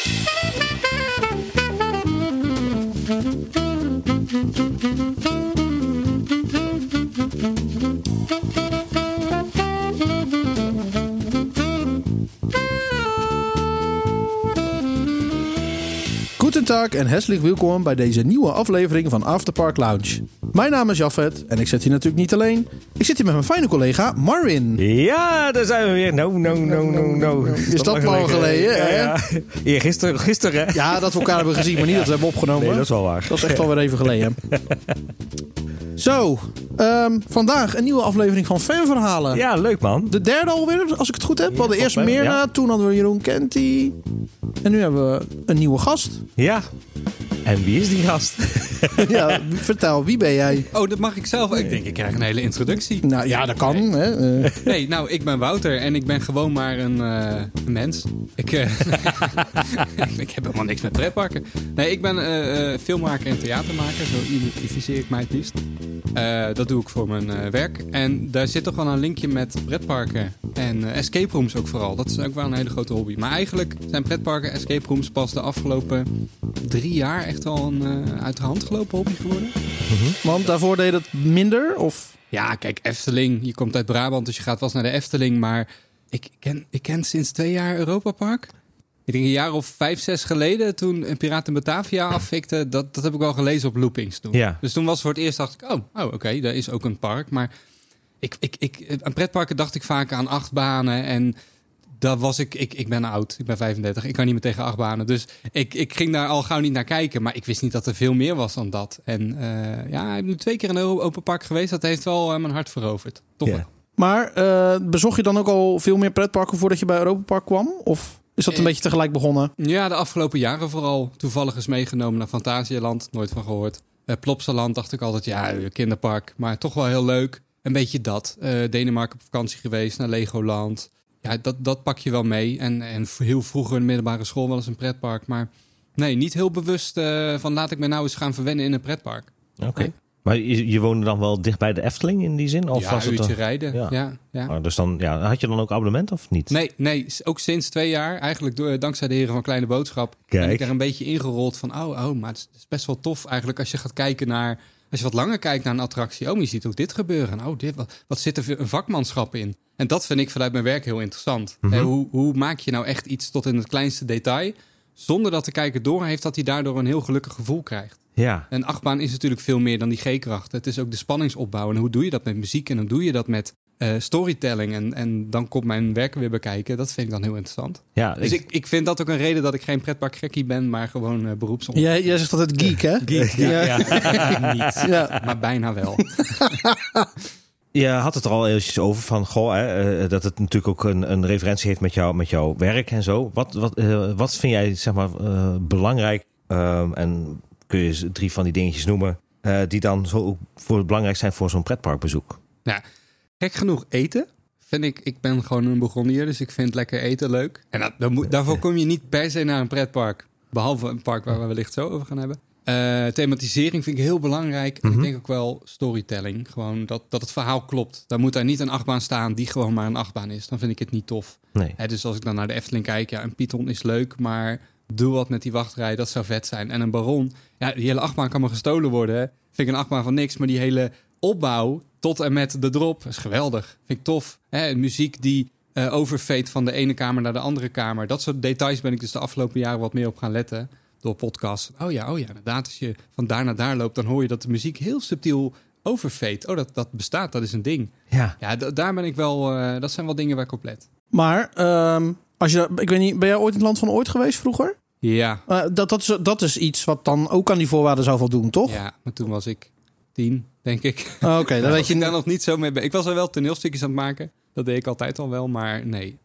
Goedendag en hartelijk welkom bij deze nieuwe aflevering van Afterpark Lounge. Mijn naam is Jafet en ik zit hier natuurlijk niet alleen. Ik zit hier met mijn fijne collega Marvin. Ja, daar zijn we weer. No. Is dat lang geleden? Hè? Ja. Gisteren. Ja, dat we elkaar hebben gezien, maar niet dat we hebben opgenomen. Nee, dat is wel waar. Dat is echt alweer even geleden. Zo, vandaag een nieuwe aflevering van Fanverhalen. Ja, leuk man. De derde alweer, als ik het goed heb. We hadden eerst Mirna, toen hadden we Jeroen Kenty. En nu hebben we een nieuwe gast. Ja. En wie is die gast? Ja, vertel, wie ben jij? Oh, dat mag ik zelf. Ik denk, ik krijg een hele introductie. Nou ja, dat kan. Nee. Hè? Nee, nou, ik ben Wouter en ik ben gewoon maar een mens. Ik heb helemaal niks met pretparken. Nee, ik ben filmmaker en theatermaker. Zo identificeer ik mij het liefst. Dat doe ik voor mijn werk. En daar zit toch wel een linkje met pretparken. En escape rooms ook vooral. Dat is ook wel een hele grote hobby. Maar eigenlijk zijn pretparken, escape rooms pas de afgelopen 3 jaar echt wel een uit de hand gelopen hobby geworden. Want daarvoor deed het minder? Of? Ja, kijk, Efteling. Je komt uit Brabant, dus je gaat wel eens naar de Efteling. Maar ik ken sinds 2 jaar Europa Park. Ik denk een jaar of 5, 6 geleden, toen een Piraten Batavia afvikte. Dat heb ik wel gelezen op loopings toen. Ja. Dus toen was voor het eerst, dacht ik, oké, daar is ook een park. Maar aan pretparken dacht ik vaak aan achtbanen. En dat was ik ben oud, ik ben 35. Ik kan niet meer tegen achtbanen. Dus ik ging daar al gauw niet naar kijken. Maar ik wist niet dat er veel meer was dan dat. En ik ben nu 2 keer in een open park geweest. Dat heeft wel mijn hart veroverd. Toch wel. Maar bezocht je dan ook al veel meer pretparken voordat je bij Europa Park kwam? Of is dat een beetje tegelijk begonnen? Ja, de afgelopen jaren vooral. Toevallig is meegenomen naar Fantasialand. Nooit van gehoord. Plopsaland dacht ik altijd, ja, kinderpark. Maar toch wel heel leuk. Een beetje dat. Denemarken op vakantie geweest, naar Legoland. Ja, dat pak je wel mee. En heel vroeger in de middelbare school wel eens een pretpark. Maar nee, niet heel bewust van laat ik me nou eens gaan verwennen in een pretpark. Oké. Nee. Maar je woonde dan wel dicht bij de Efteling in die zin? Of Ja, was een het uurtje rijden. Ja. Oh, dus dan, had je dan ook abonnement of niet? Nee, ook sinds 2 jaar. Eigenlijk dankzij de heren van Kleine Boodschap. Ben ik er een beetje ingerold van, maar het is best wel tof eigenlijk als je gaat kijken naar, als je wat langer kijkt naar een attractie. Maar je ziet ook dit gebeuren. Wat zit er een vakmanschap in? En dat vind ik vanuit mijn werk heel interessant. Mm-hmm. Hoe maak je nou echt iets tot in het kleinste detail, zonder dat de kijker doorheeft dat hij daardoor een heel gelukkig gevoel krijgt? Ja. Een achtbaan is natuurlijk veel meer dan die G-kracht. Het is ook de spanningsopbouw. En hoe doe je dat met muziek? En hoe doe je dat met storytelling? En dan komt mijn werk weer bekijken. Dat vind ik dan heel interessant. Ja, Dus ik vind dat ook een reden dat ik geen pretparkgekkie ben, maar gewoon beroepsondernemer. Jij zegt altijd geek, hè? Geek, ja. Niet, Ja. maar bijna wel. Je had het er al eventjes over van, dat het natuurlijk ook een referentie heeft met jouw werk en zo. Wat vind jij, zeg maar, belangrijk? En kun je 3 van die dingetjes noemen die dan zo belangrijk zijn voor zo'n pretparkbezoek? Nou, gek genoeg eten. Vind ik ben gewoon een Bourgondier, dus ik vind lekker eten leuk. En daarvoor kom je niet per se naar een pretpark. Behalve een park waar we wellicht zo over gaan hebben. Thematisering vind ik heel belangrijk. En ik denk ook wel storytelling. Gewoon dat het verhaal klopt. Dan moet daar niet een achtbaan staan die gewoon maar een achtbaan is. Dan vind ik het niet tof. Nee. Dus als ik dan naar de Efteling kijk, een Python is leuk, maar doe wat met die wachtrij, dat zou vet zijn. En een Baron, die hele achtbaan kan maar gestolen worden. Hè. Vind ik een achtbaan van niks, maar die hele opbouw tot en met de drop is geweldig. Vind ik tof. Muziek die overfeet van de ene kamer naar de andere kamer. Dat soort details ben ik dus de afgelopen jaren wat meer op gaan letten. Door podcasts. Oh ja, inderdaad. Als je van daar naar daar loopt, dan hoor je dat de muziek heel subtiel overfeet. Oh, dat bestaat, dat is een ding. Ja, daar ben ik wel. Dat zijn wel dingen waar ik op let. Maar, ik weet niet, ben jij ooit in het Land van Ooit geweest vroeger? Ja. Dat is iets wat dan ook aan die voorwaarden zou voldoen, toch? Ja, maar toen was ik 10, denk ik. Oké, dan weet je daar nog niet zo mee. Ik was er wel toneelstukjes aan het maken. Dat deed ik altijd al wel, maar nee.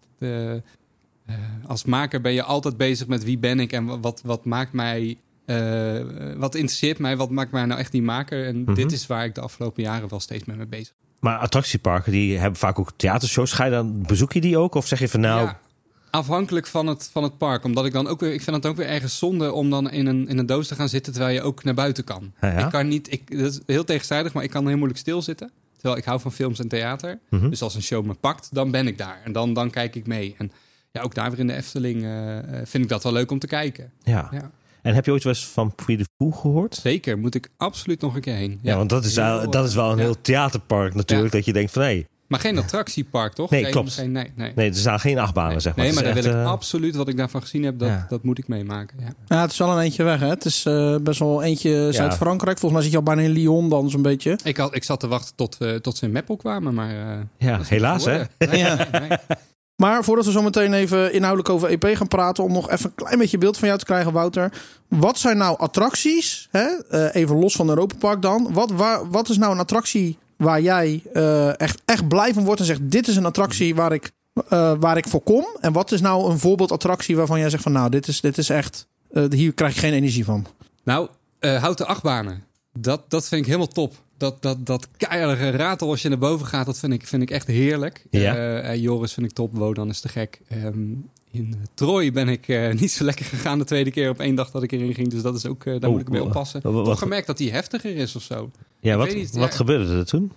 Als maker ben je altijd bezig met wie ben ik en wat maakt mij, wat interesseert mij, wat maakt mij nou echt die maker. En dit is waar ik de afgelopen jaren wel steeds mee bezig ben. Maar attractieparken, die hebben vaak ook theatershows. Bezoek je die ook? Of zeg je van nou... Ja, afhankelijk van het park. Omdat ik dan ook weer, ik vind het ook weer ergens zonde om dan in een doos te gaan zitten terwijl je ook naar buiten kan. Ja. Ik kan niet, dat is heel tegenstrijdig, maar ik kan heel moeilijk stilzitten. Terwijl ik hou van films en theater. Dus als een show me pakt, dan ben ik daar. En dan kijk ik mee. En ja, ook daar weer in de Efteling vind ik dat wel leuk om te kijken. Ja. En heb je ooit wel eens van Puy de Fou gehoord? Zeker, moet ik absoluut nog een keer heen. Ja, want dat is wel een heel theaterpark natuurlijk. Dat je denkt van, hé. Maar geen attractiepark, toch? Nee, klopt. Nee, er staan geen achtbanen, zeg maar. Nee, maar daar echt, wil ik absoluut, wat ik daarvan gezien heb, dat moet ik meemaken. Ja. Ja, het is wel een eentje weg, hè? Het is best wel eentje Zuid-Frankrijk. Volgens mij zit je al bijna in Lyon dan zo'n beetje. Ik zat te wachten tot ze in Meppel kwamen, maar... helaas, hè? Nee. Maar voordat we zo meteen even inhoudelijk over EP gaan praten, om nog even een klein beetje beeld van jou te krijgen, Wouter. Wat zijn nou attracties? Hè? Even los van Europa Park dan. Wat is nou een attractie waar jij echt blij van wordt en zegt, dit is een attractie waar ik voor kom? En wat is nou een voorbeeldattractie waarvan jij zegt van, nou, dit is echt, hier krijg ik geen energie van? Nou, houten achtbanen. Dat vind ik helemaal top. Dat keiharde geratel als je naar boven gaat, dat vind ik echt heerlijk. Ja. Joris vind ik top, Wodan is te gek. In Troy ben ik niet zo lekker gegaan de tweede keer op 1 dag dat ik erin ging. Dus dat is ook, daar moet ik mee oppassen. Toch gemerkt dat die heftiger is of zo. Ja, wat gebeurde er toen?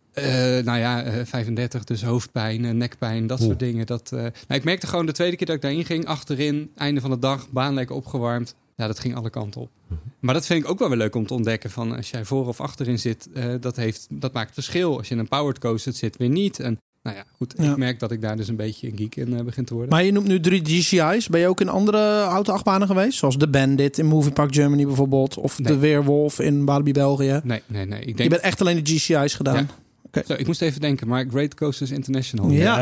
35, dus hoofdpijn, nekpijn, dat soort dingen. Ik merkte gewoon de tweede keer dat ik daarin ging, achterin, einde van de dag, baan lekker opgewarmd. Ja, dat ging alle kanten op. Maar dat vind ik ook wel weer leuk om te ontdekken. Van als jij voor of achterin zit, dat maakt verschil. Als je in een powered coaster zit, weer niet. En nou ja, goed. Ik merk dat ik daar dus een beetje een geek in begin te worden. Maar je noemt nu 3 GCI's. Ben je ook in andere houten achtbanen geweest? Zoals de Bandit in Movie Park Germany bijvoorbeeld. Of de Weerwolf in Walibi België. Nee. Je bent echt alleen de GCI's gedaan. Ja. Okay. Zo, ik moest even denken, maar Great Coasters International. Ja,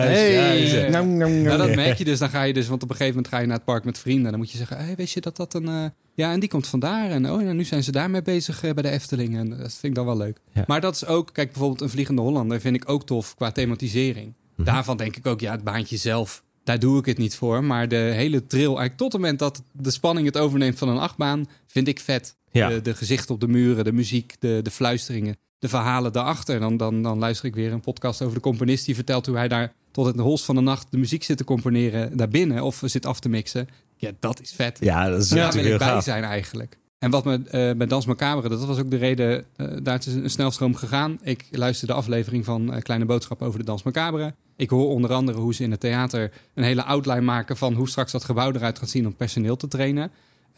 dat merk je dus. Dan ga je dus, want op een gegeven moment ga je naar het park met vrienden. En dan moet je zeggen, hey, weet je dat een... Ja, en die komt vandaar. En nu zijn ze daarmee bezig bij de Efteling. En dat vind ik dan wel leuk. Ja. Maar dat is ook, kijk, bijvoorbeeld een Vliegende Hollander vind ik ook tof qua thematisering. Daarvan denk ik ook, het baantje zelf, daar doe ik het niet voor. Maar de hele trail, eigenlijk tot het moment dat de spanning het overneemt van een achtbaan, vind ik vet. Ja. De gezichten op de muren, de muziek, de fluisteringen. De verhalen daarachter. Dan luister ik weer een podcast over de componist die vertelt hoe hij daar tot in de hols van de nacht de muziek zit te componeren daarbinnen of zit af te mixen. Ja, dat is vet. Ja, dat is daar wil ik bij gaaf. zijn eigenlijk. En wat me bij Dans Macabre, dat was ook de reden, daar is een snelstroom gegaan. Ik luisterde de aflevering van Kleine Boodschap over de Dans Macabre. Ik hoor onder andere hoe ze in het theater een hele outline maken van hoe straks dat gebouw eruit gaat zien om personeel te trainen.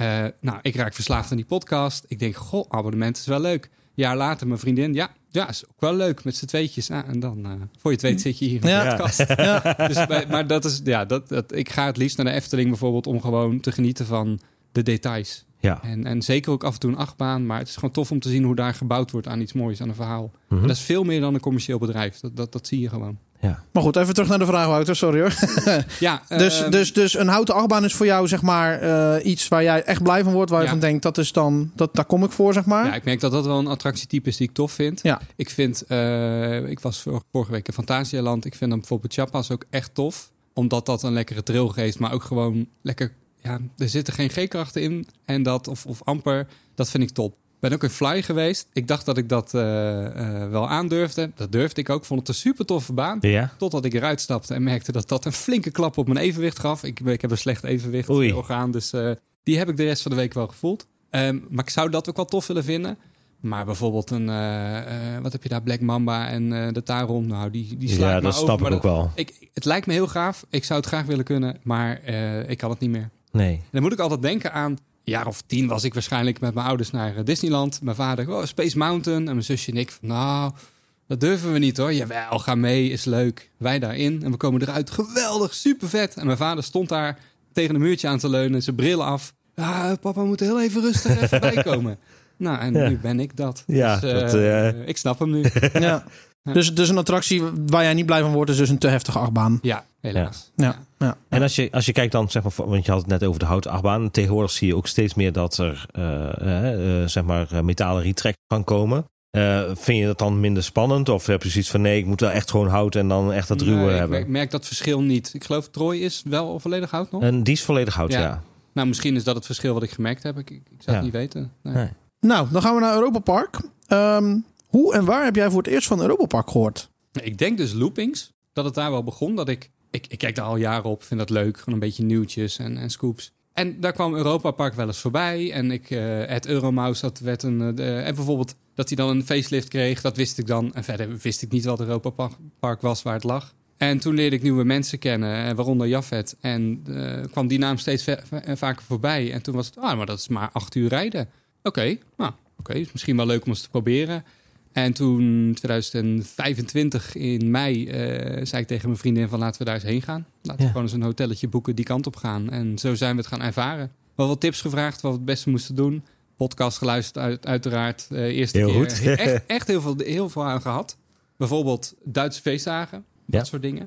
Ik raak verslaafd aan die podcast. Ik denk, abonnement is wel leuk. Een jaar later, mijn vriendin, ja, is ook wel leuk met z'n tweetjes. En dan, voor je het weet, zit je hier in de podcast. Ja. Dus, maar dat is, ik ga het liefst naar de Efteling bijvoorbeeld om gewoon te genieten van de details. Ja. En zeker ook af en toe een achtbaan, maar het is gewoon tof om te zien hoe daar gebouwd wordt aan iets moois, aan een verhaal. En dat is veel meer dan een commercieel bedrijf. Dat zie je gewoon. Ja. Maar goed, even terug naar de vraag, Wouter. Sorry hoor. Ja, dus een houten achtbaan is voor jou zeg maar iets waar jij echt blij van wordt. Waar je van denkt, dat is dan, daar kom ik voor zeg maar. Ja, ik merk dat dat wel een attractietype is die ik tof vind. Ja. Ik vind, ik was vorige week in Fantasialand. Ik vind dan bijvoorbeeld Chiapas ook echt tof. Omdat dat een lekkere trail geeft, maar ook gewoon lekker. Ja, er zitten geen G-krachten in en dat of amper. Dat vind ik top. Ik ben ook in Fly geweest. Ik dacht dat ik dat wel aandurfde. Dat durfde ik ook. Vond het een super toffe baan. Ja. Totdat ik eruit stapte en merkte dat dat een flinke klap op mijn evenwicht gaf. Ik heb een slecht evenwichtorgaan. Dus die heb ik de rest van de week wel gevoeld. Maar ik zou dat ook wel tof willen vinden. Maar bijvoorbeeld een, wat heb je daar? Black Mamba en de Taron. Nou, die slaat me dat over. snap ik ook wel. Het lijkt me heel gaaf. Ik zou het graag willen kunnen. Maar ik kan het niet meer. Nee. En dan moet ik altijd denken aan... Een jaar of 10 was ik waarschijnlijk met mijn ouders naar Disneyland. Mijn vader, Space Mountain. En mijn zusje en ik, nou, dat durven we niet hoor. Jawel, ga mee, is leuk. Wij daarin en we komen eruit. Geweldig, super vet. En mijn vader stond daar tegen een muurtje aan te leunen. Zijn bril af. Papa moet heel even rustig even bijkomen. Nou, en nu ben ik dat. Ja, dus, ik snap hem nu. Ja. Dus een attractie waar jij niet blij van wordt, is dus een te heftige achtbaan. Ja, helaas. Ja. En als je kijkt dan, zeg maar, want je had het net over de houten achtbaan. Tegenwoordig zie je ook steeds meer dat er, zeg maar, metalen retrack kan komen. Vind je dat dan minder spannend? Of heb je zoiets van, nee, ik moet wel echt gewoon hout en dan echt dat ruwe hebben? Ik merk dat verschil niet. Ik geloof Troy is wel volledig hout nog. En die is volledig hout, ja. Nou, misschien is dat het verschil wat ik gemerkt heb. Ik zou het niet weten. Nee. Nou, dan gaan we naar Europa Park. Hoe en waar heb jij voor het eerst van Europa Park gehoord? Ik denk dus loopings. Dat het daar wel begon. Dat ik kijk daar al jaren op. Vind dat leuk. Gewoon een beetje nieuwtjes en scoops. En daar kwam Europa Park wel eens voorbij. En het Euromouse, dat werd en bijvoorbeeld dat hij dan een facelift kreeg. Dat wist ik dan. En verder wist ik niet wat Europa Park was, waar het lag. En toen leerde ik nieuwe mensen kennen, waaronder Jafet. En kwam die naam steeds vaker voorbij. En toen was het, maar dat is maar 8 uur rijden. Oké, is misschien wel leuk om eens te proberen. En toen, 2025 in mei, zei ik tegen mijn vriendin van laten we daar eens heen gaan. Laten we gewoon eens een hotelletje boeken, die kant op gaan. En zo zijn we het gaan ervaren. Wel wat tips gevraagd, wat we het beste moesten doen. Podcast geluisterd, uiteraard. Eerste heel keer. Goed. Echt heel veel aan gehad. Bijvoorbeeld Duitse feestdagen. Dat soort dingen.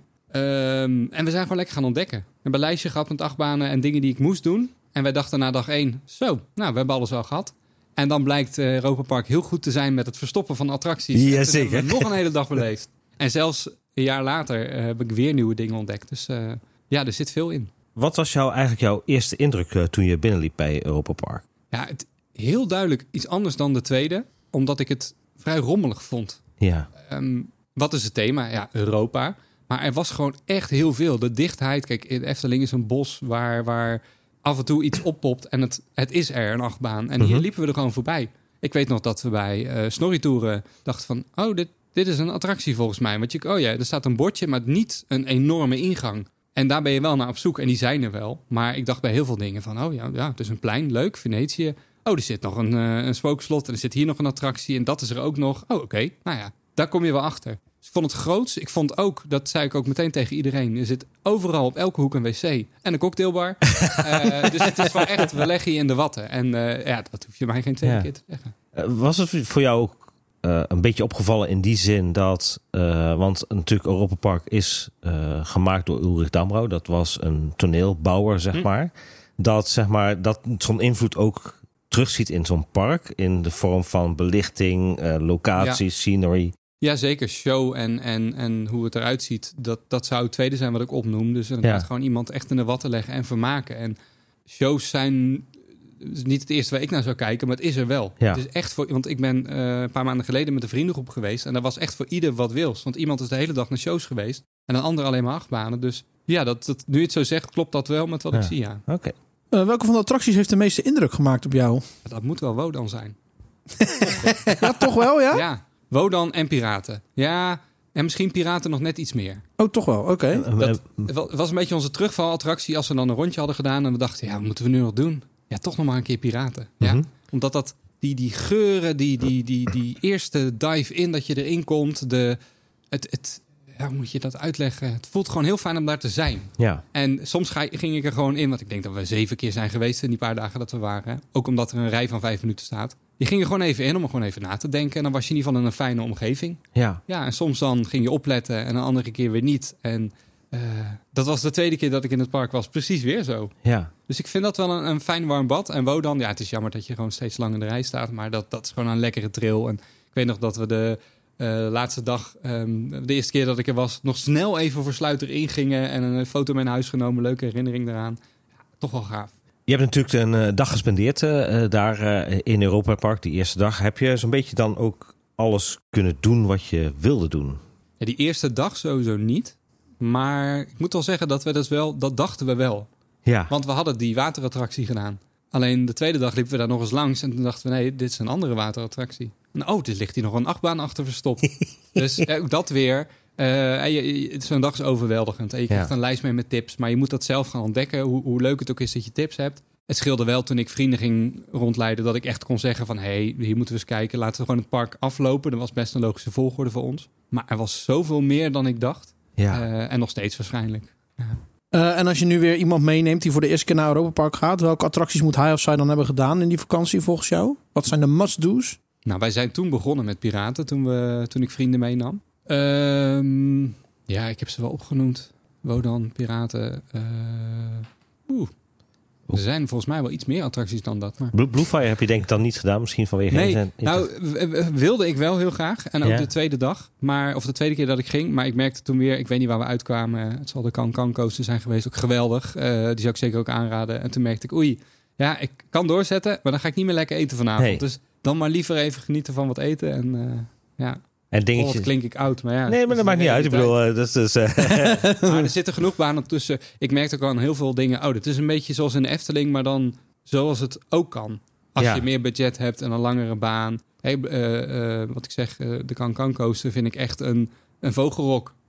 En we zijn gewoon lekker gaan ontdekken. We hebben een lijstje gehad met achtbanen en dingen die ik moest doen. En wij dachten na dag 1, we hebben alles al gehad. En dan blijkt Europa Park heel goed te zijn met het verstoppen van attracties. Ja, zeker. Hebben we nog een hele dag beleefd. En zelfs een jaar later heb ik weer nieuwe dingen ontdekt. Dus er zit veel in. Wat was eigenlijk jouw eerste indruk toen je binnenliep bij Europa Park? Ja, heel duidelijk iets anders dan de tweede. Omdat ik het vrij rommelig vond. Ja. Wat is het thema? Ja, Europa. Maar er was gewoon echt heel veel. De dichtheid. Kijk, in Efteling is een bos waar af en toe iets oppopt. En het is er, een achtbaan. En hier liepen we er gewoon voorbij. Ik weet nog dat we bij Snorri-toeren dachten van... dit is een attractie volgens mij. Want er staat een bordje, maar niet een enorme ingang. En daar ben je wel naar op zoek. En die zijn er wel. Maar ik dacht bij heel veel dingen van... het is een plein, leuk, Venetië. Er zit nog een spookslot. En er zit hier nog een attractie. En dat is er ook nog. Oké. Nou ja, daar kom je wel achter. Dus ik vond het groots. Ik vond ook, dat zei ik ook meteen tegen iedereen... er zit overal op elke hoek een wc en een cocktailbar. Dus het is wel echt, we leggen je in de watten. En dat hoef je mij geen tweede keer te zeggen. Was het voor jou ook een beetje opgevallen in die zin dat... want natuurlijk Europa Park is gemaakt door Ulrich Damrau. Dat was een toneelbouwer, zeg maar. Dat zo'n invloed ook terugziet in zo'n park... in de vorm van belichting, locaties, scenery... Ja, zeker. Show en hoe het eruit ziet. Dat zou het tweede zijn wat ik opnoem. Dus inderdaad gewoon iemand echt in de watten leggen en vermaken. En shows zijn niet het eerste waar ik naar zou kijken, maar het is er wel. Ja. Het is echt want ik ben een paar maanden geleden met een vriendengroep geweest. En dat was echt voor ieder wat wils. Want iemand is de hele dag naar shows geweest. En een ander alleen maar achtbanen. Dus ja, nu je het zo zegt, klopt dat wel met wat ik zie, ja. Oké. Welke van de attracties heeft de meeste indruk gemaakt op jou? Dat moet wel Wodan zijn. Ja, toch wel, ja? Ja, Wodan en Piraten. Ja, en misschien Piraten nog net iets meer. Oh, toch wel, oké. Dat was een beetje onze terugvalattractie als we dan een rondje hadden gedaan. En we dachten, wat moeten we nu nog doen? Ja, toch nog maar een keer Piraten. Ja, omdat die geuren, die eerste dive-in dat je erin komt. Hoe moet je dat uitleggen? Het voelt gewoon heel fijn om daar te zijn. Ja. En soms ging ik er gewoon in, want ik denk dat we 7 keer zijn geweest in die paar dagen dat we waren. Ook omdat er een rij van 5 minuten staat. Je ging er gewoon even in om er gewoon even na te denken. En dan was je in ieder geval in een fijne omgeving. Ja. Ja, en soms dan ging je opletten en een andere keer weer niet. En dat was de tweede keer dat ik in het park was. Precies weer zo. Ja. Dus ik vind dat wel een fijn warm bad. En Wodan, het is jammer dat je gewoon steeds lang in de rij staat. Maar dat is gewoon een lekkere trail. En ik weet nog dat we de laatste dag, de eerste keer dat ik er was, nog snel even voor sluiter ingingen. En een foto mee naar huis genomen. Leuke herinnering daaraan. Ja, toch wel gaaf. Je hebt natuurlijk een dag gespendeerd daar in Europa Park. Die eerste dag. Heb je zo'n beetje dan ook alles kunnen doen wat je wilde doen? Ja, die eerste dag sowieso niet. Maar ik moet wel zeggen dat dachten we wel. Ja. Want we hadden die waterattractie gedaan. Alleen de tweede dag liepen we daar nog eens langs. En toen dachten we, nee, dit is een andere waterattractie. En dit ligt hier nog een achtbaan achter verstopt. Dus ook dat weer. Zo'n dag is overweldigend. En je krijgt een lijst mee met tips. Maar je moet dat zelf gaan ontdekken. Hoe leuk het ook is dat je tips hebt. Het scheelde wel toen ik vrienden ging rondleiden. Dat ik echt kon zeggen van, hier moeten we eens kijken. Laten we gewoon het park aflopen. Dat was best een logische volgorde voor ons. Maar er was zoveel meer dan ik dacht. Ja. En nog steeds waarschijnlijk. Ja. En als je nu weer iemand meeneemt die voor de eerste keer naar Europa Park gaat, welke attracties moet hij of zij dan hebben gedaan in die vakantie volgens jou? Wat zijn de must-do's? Nou, wij zijn toen begonnen met Piraten toen ik vrienden meenam. Ik heb ze wel opgenoemd. Wodan, Piraten. Er zijn volgens mij wel iets meer attracties dan dat. Maar... Bluefire heb je denk ik dan niet gedaan, misschien vanwege... Nee, wilde ik wel heel graag. En ook de tweede dag. Of de tweede keer dat ik ging. Maar ik merkte toen weer, ik weet niet waar we uitkwamen. Het zal de Can coaster zijn geweest. Ook geweldig. Die zou ik zeker ook aanraden. En toen merkte ik, ik kan doorzetten. Maar dan ga ik niet meer lekker eten vanavond. Nee. Dus dan maar liever even genieten van wat eten. En dingetjes. Klink ik oud, maar ja. Nee, maar dat maakt niet uit. Ik bedoel, maar er zitten genoeg banen tussen. Ik merkte ook al aan heel veel dingen. Het is een beetje zoals in de Efteling, maar dan zoals het ook kan. Als je meer budget hebt en een langere baan. Wat ik zeg, de Can coaster vind ik echt een vogelrok.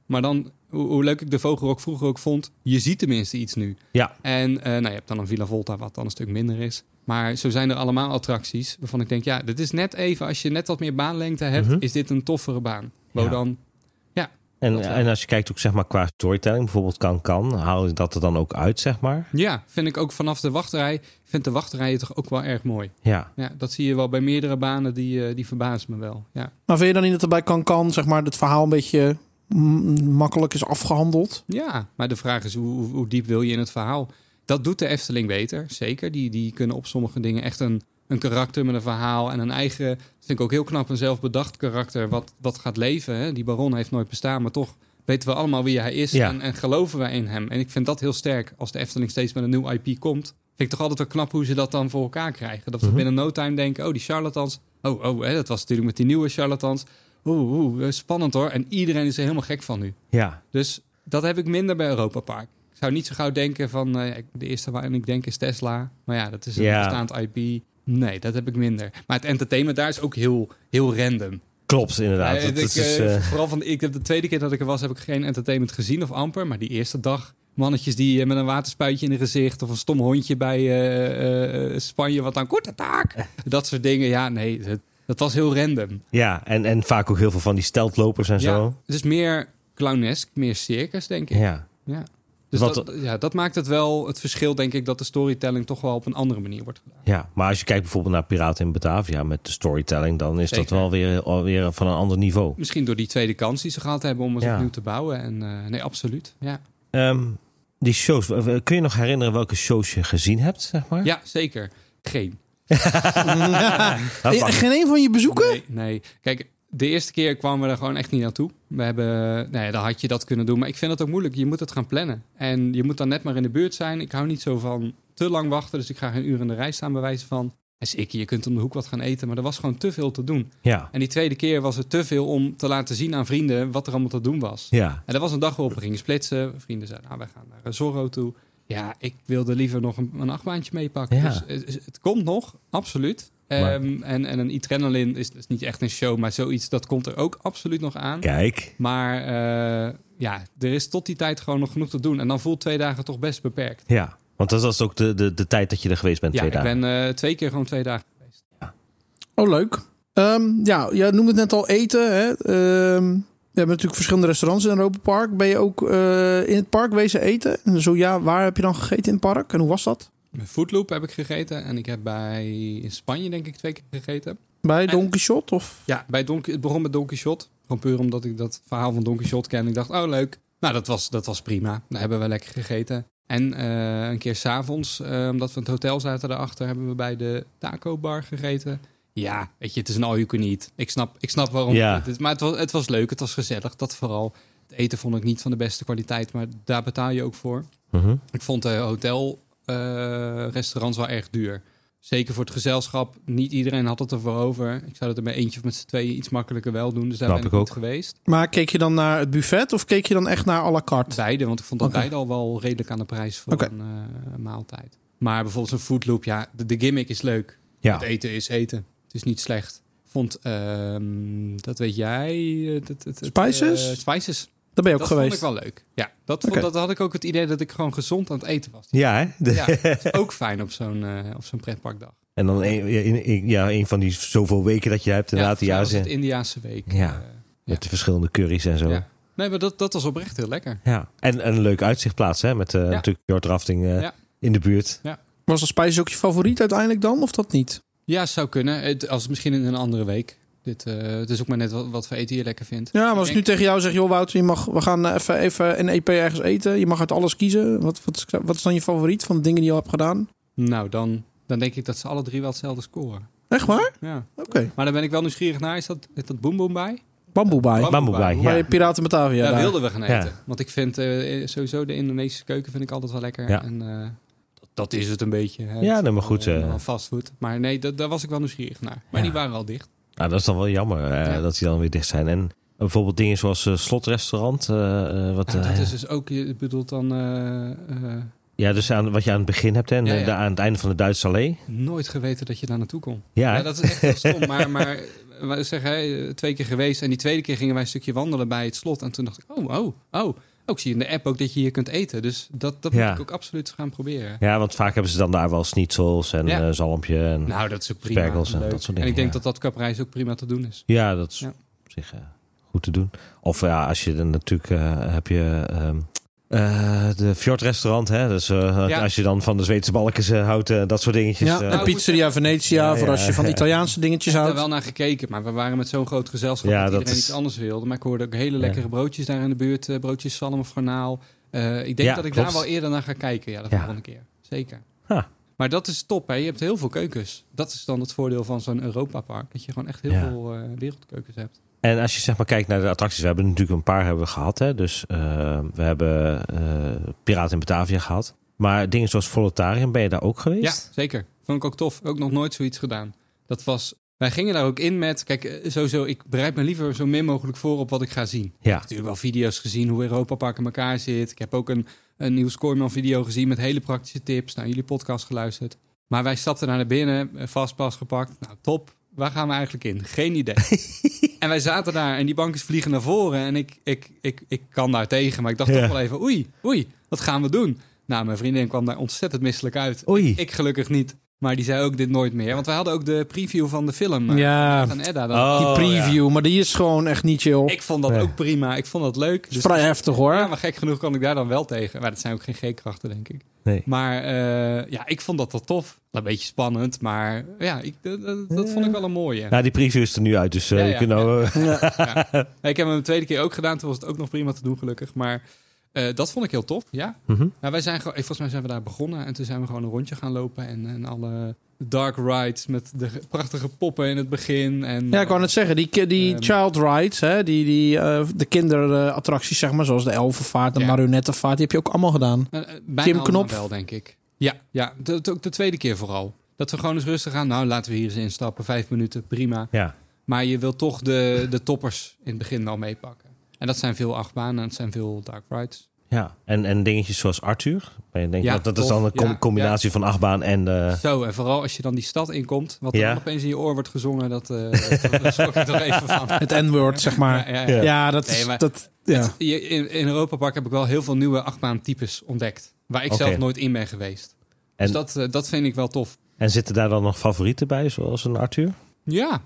Maar dan, hoe leuk ik de Vogelrok vroeger ook vond, je ziet tenminste iets nu. Ja. En je hebt dan een Villa Volta, wat dan een stuk minder is. Maar zo zijn er allemaal attracties waarvan ik denk, ja, dit is net even, als je net wat meer baanlengte hebt, is dit een toffere baan. Dan, En als je kijkt ook zeg maar qua storytelling, bijvoorbeeld kan, haal je dat er dan ook uit, zeg maar? Ja, vind ik ook vanaf de wachtrij. Ik vind de wachtrijen toch ook wel erg mooi. Ja. Ja, dat zie je wel bij meerdere banen, die verbazen me wel. Ja. Maar vind je dan niet dat er bij kan, zeg maar, het verhaal een beetje makkelijk is afgehandeld? Ja, maar de vraag is, hoe diep wil je in het verhaal? Dat doet de Efteling beter, zeker. Die kunnen op sommige dingen echt een karakter met een verhaal en een eigen... Dat vind ik ook heel knap, een zelfbedacht karakter wat gaat leven. Hè? Die baron heeft nooit bestaan, maar toch weten we allemaal wie hij is en geloven wij in hem. En ik vind dat heel sterk. Als de Efteling steeds met een nieuw IP komt, vind ik toch altijd wel knap hoe ze dat dan voor elkaar krijgen. Dat we binnen no time denken, die charlatans... dat was natuurlijk met die nieuwe charlatans. Spannend hoor. En iedereen is er helemaal gek van nu. Ja. Dus dat heb ik minder bij Europa Park. Ik zou niet zo gauw denken van... de eerste waarin ik denk is Tesla. Maar ja, dat is een bestaand IP. Nee, dat heb ik minder. Maar het entertainment daar is ook heel, heel random. Klopt, inderdaad. Vooral ik heb de tweede keer dat ik er was, heb ik geen entertainment gezien of amper. Maar die eerste dag, mannetjes die met een waterspuitje in het gezicht... of een stom hondje bij Spanje, wat dan korte taak. Dat soort dingen. Ja, nee, dat was heel random. Ja, en vaak ook heel veel van die steltlopers en zo. Het is meer clownesk, meer circus, denk ik. Ja. Dus dat maakt het wel het verschil, denk ik, dat de storytelling toch wel op een andere manier wordt gedaan. Ja, maar als je kijkt bijvoorbeeld naar Piraten in Batavia met de storytelling, dan is dat wel weer van een ander niveau. Misschien door die tweede kans die ze gehad hebben om het opnieuw te bouwen. En nee, absoluut. Ja. Die shows, kun je nog herinneren welke shows je gezien hebt, zeg maar? Ja, zeker. Geen. Geen een van je bezoeken? Nee. Kijk, de eerste keer kwamen we er gewoon echt niet naartoe. We hebben, dan had je dat kunnen doen. Maar ik vind het ook moeilijk. Je moet het gaan plannen. En je moet dan net maar in de buurt zijn. Ik hou niet zo van te lang wachten. Dus ik ga geen uur in de rij staan bij wijze van... je kunt om de hoek wat gaan eten. Maar er was gewoon te veel te doen. Ja. En die tweede keer was het te veel om te laten zien aan vrienden wat er allemaal te doen was. Ja. En dat was een dag waarop we gingen splitsen. Vrienden zeiden, wij gaan naar Zorro toe. Ja, ik wilde liever nog een achtbaantje meepakken. Ja. Dus het komt nog, absoluut. En een adrenaline is niet echt een show, maar zoiets, dat komt er ook absoluut nog aan. Kijk. Maar er is tot die tijd gewoon nog genoeg te doen. En dan voelt 2 dagen toch best beperkt. Ja, want dat was ook de tijd dat je er geweest bent, 2 dagen. Ja, ik ben 2 keer gewoon 2 dagen geweest. Ja. Oh, leuk. Je noemde het net al eten, hè? We hebben natuurlijk verschillende restaurants in Europa Park. Ben je ook in het park wezen eten? En zo ja, waar heb je dan gegeten in het park? En hoe was dat? Foodloop heb ik gegeten. En ik heb in Spanje denk ik 2 keer gegeten. Bij Don Quixote? Of? Ja, het begon met Don Quixote. Gewoon puur omdat ik dat verhaal van Don Quixote ken. Ik dacht, leuk. Nou, dat was prima. Daar hebben we lekker gegeten. En een keer 's avonds, omdat we in het hotel zaten daarachter... hebben we bij de taco bar gegeten. Ja, weet je, het is een all-you-can-eat. Ik snap waarom het is. Maar het was leuk, het was gezellig. Dat vooral. Het eten vond ik niet van de beste kwaliteit, maar daar betaal je ook voor. Mm-hmm. Ik vond de hotelrestaurants wel erg duur. Zeker voor het gezelschap. Niet iedereen had het ervoor over. Ik zou het er bij eentje of met z'n tweeën iets makkelijker wel doen. Dus daar ben ik niet geweest. Maar keek je dan naar het buffet of keek je dan echt naar à la carte? Beide, want ik vond dat beide al wel redelijk aan de prijs voor een maaltijd. Maar bijvoorbeeld zo'n Foodloop, de gimmick is leuk. Ja. Het eten is eten. Het is niet slecht. Vond, dat weet jij... Spices? Spices. Daar ben je ook geweest. Dat vond ik wel leuk. Ja, dat had ik ook het idee dat ik gewoon gezond aan het eten was. Ja, hè? Ja, dat is ook fijn op zo'n pretparkdag. En dan een van die zoveel weken dat je hebt inderdaad. Ja, dat was het Indiaanse week. Met de verschillende curry's en zo. Ja. Nee, maar dat was oprecht heel lekker. Ja, en een leuk uitzichtplaats, hè? Met natuurlijk fjordrafting in de buurt. Ja. Was de Spices ook je favoriet uiteindelijk dan, of dat niet? Ja, zou kunnen. Als misschien in een andere week. Het is ook maar net wat voor eten je lekker vindt. Ja, maar als ik nu tegen jou zeg, joh Wouter, we gaan even een EP ergens eten. Je mag uit alles kiezen. Wat is dan je favoriet van de dingen die je al hebt gedaan? Nou, dan denk ik dat ze alle 3 wel hetzelfde scoren. Echt waar? Ja. Oké. Maar daar ben ik wel nieuwsgierig naar. Is dat Boom Boom bij? Bamboe bij. Ja. Bij Piraten Batavia. Daar wilden we gaan eten. Ja. Want ik vind sowieso de Indonesische keuken vind ik altijd wel lekker. Ja. En dat is het een beetje. Hè. Ja, maar goed. Fastfood. Maar nee, daar was ik wel nieuwsgierig naar. Maar die waren al dicht. Nou, dat is dan wel jammer dat die dan weer dicht zijn. En bijvoorbeeld dingen zoals slotrestaurant. Dat is dus ook, je bedoelt dan... ja, dus wat je aan het begin hebt en aan het einde van de Duitse Allee. Nooit geweten dat je daar naartoe kon. Ja, dat is echt heel stom. Maar wij zeggen, 2 keer geweest. En die tweede keer gingen wij een stukje wandelen bij het slot. En toen dacht ik, ik zie in de app ook dat je hier kunt eten. Dus dat moet ik ook absoluut gaan proberen. Ja, want vaak hebben ze dan daar wel schnitzels en zalmpje en nou, dat is ook prima. spergels en dat soort dingen. En ik denk dat qua prijs ook prima te doen is. Ja, dat is op zich goed te doen. Of als je dan natuurlijk heb je de Fjord-restaurant, hè? Dus als je dan van de Zweedse balkens houdt, dat soort dingetjes. Ja, en Pizzeria Venetia, voor als je van Italiaanse dingetjes Ik heb houdt. er wel naar gekeken, maar we waren met zo'n groot gezelschap Ja, dat dat iedereen is- iets anders wilde. Maar ik hoorde ook hele lekkere broodjes daar in de buurt. Broodjes zalm of garnaal. Ik denk Ja, dat ik klopt. daar wel eerder naar ga kijken. Ja, de volgende keer. Zeker. Ha. Maar dat is top, hè? Je hebt heel veel keukens. Dat is dan het voordeel van zo'n Europa-park. Dat je gewoon echt heel veel wereldkeukens hebt. En als je zeg maar kijkt naar de attracties, we hebben natuurlijk een paar hebben we gehad. Hè? Dus we hebben Piraten in Batavia gehad. Maar dingen zoals Volotarium, ben je daar ook geweest? Ja, zeker. Vond ik ook tof. Ook nog nooit zoiets gedaan. Dat was... Wij gingen daar ook in met... Kijk, sowieso, ik bereid me liever zo min mogelijk voor op wat ik ga zien. Ik heb natuurlijk wel video's gezien hoe Europa Park in elkaar zit. Ik heb ook een nieuw Scoreman video gezien met hele praktische tips. Naar jullie podcast geluisterd. Maar wij stapten naar binnen, vastpas gepakt. Nou, top. Waar gaan we eigenlijk in? Geen idee. En wij zaten daar en die bankjes vliegen naar voren. En ik kan daar tegen. Maar ik dacht toch wel even, oei, wat gaan we doen? Nou, mijn vriendin kwam daar ontzettend misselijk uit. Oei. Ik gelukkig niet. Maar die zei ook dit nooit meer. Want wij hadden ook de preview van de film. Ja. Van Edda. Die preview, maar die is gewoon echt niet chill. Ik vond dat ook prima. Ik vond dat leuk. Dat is vrij heftig hoor. Ja, maar gek genoeg kan ik daar dan wel tegen. Maar dat zijn ook geen G-krachten, denk ik. Nee. Maar ik vond dat wel tof. Een beetje spannend, maar ja, dat vond ik wel een mooie. Nou, die preview is er nu uit, dus je kunt nou... Ja. Ik heb hem een tweede keer ook gedaan. Toen was het ook nog prima te doen, gelukkig. Maar dat vond ik heel tof, ja. Mhm. Nou, wij zijn gewoon, volgens mij zijn we daar begonnen. En toen zijn we gewoon een rondje gaan lopen. En alle dark rides met de prachtige poppen in het begin. En, Ja, ik wou net zeggen, die child rides, hè, de kinderattracties, zeg maar, zoals de elfenvaart, de marionettenvaart, die heb je ook allemaal gedaan. bijna Kim Knop. allemaal wel, denk ik. Ja, ook de tweede keer vooral. Dat we gewoon eens rustig gaan. Nou, laten we hier eens instappen. 5 minuten, prima. Ja. Maar je wilt toch de toppers in het begin al meepakken. En dat zijn veel achtbanen en dat zijn veel dark rides. Ja, en dingetjes zoals Arthur. Ik denk Ja, dat is tof. dan een combinatie van achtbaan en... Zo, en vooral als je dan die stad inkomt, wat er dan opeens in je oor wordt gezongen, daar schrok ik toch even van. Het N-woord, zeg maar. Ja. Ja, dat Nee, is... maar Dat, ja. In Europa Park heb ik wel heel veel nieuwe achtbaantypes ontdekt. Waar ik zelf nooit in ben geweest. En- Dus dat vind ik wel tof. En zitten daar dan nog favorieten bij, zoals een Arthur? Ja.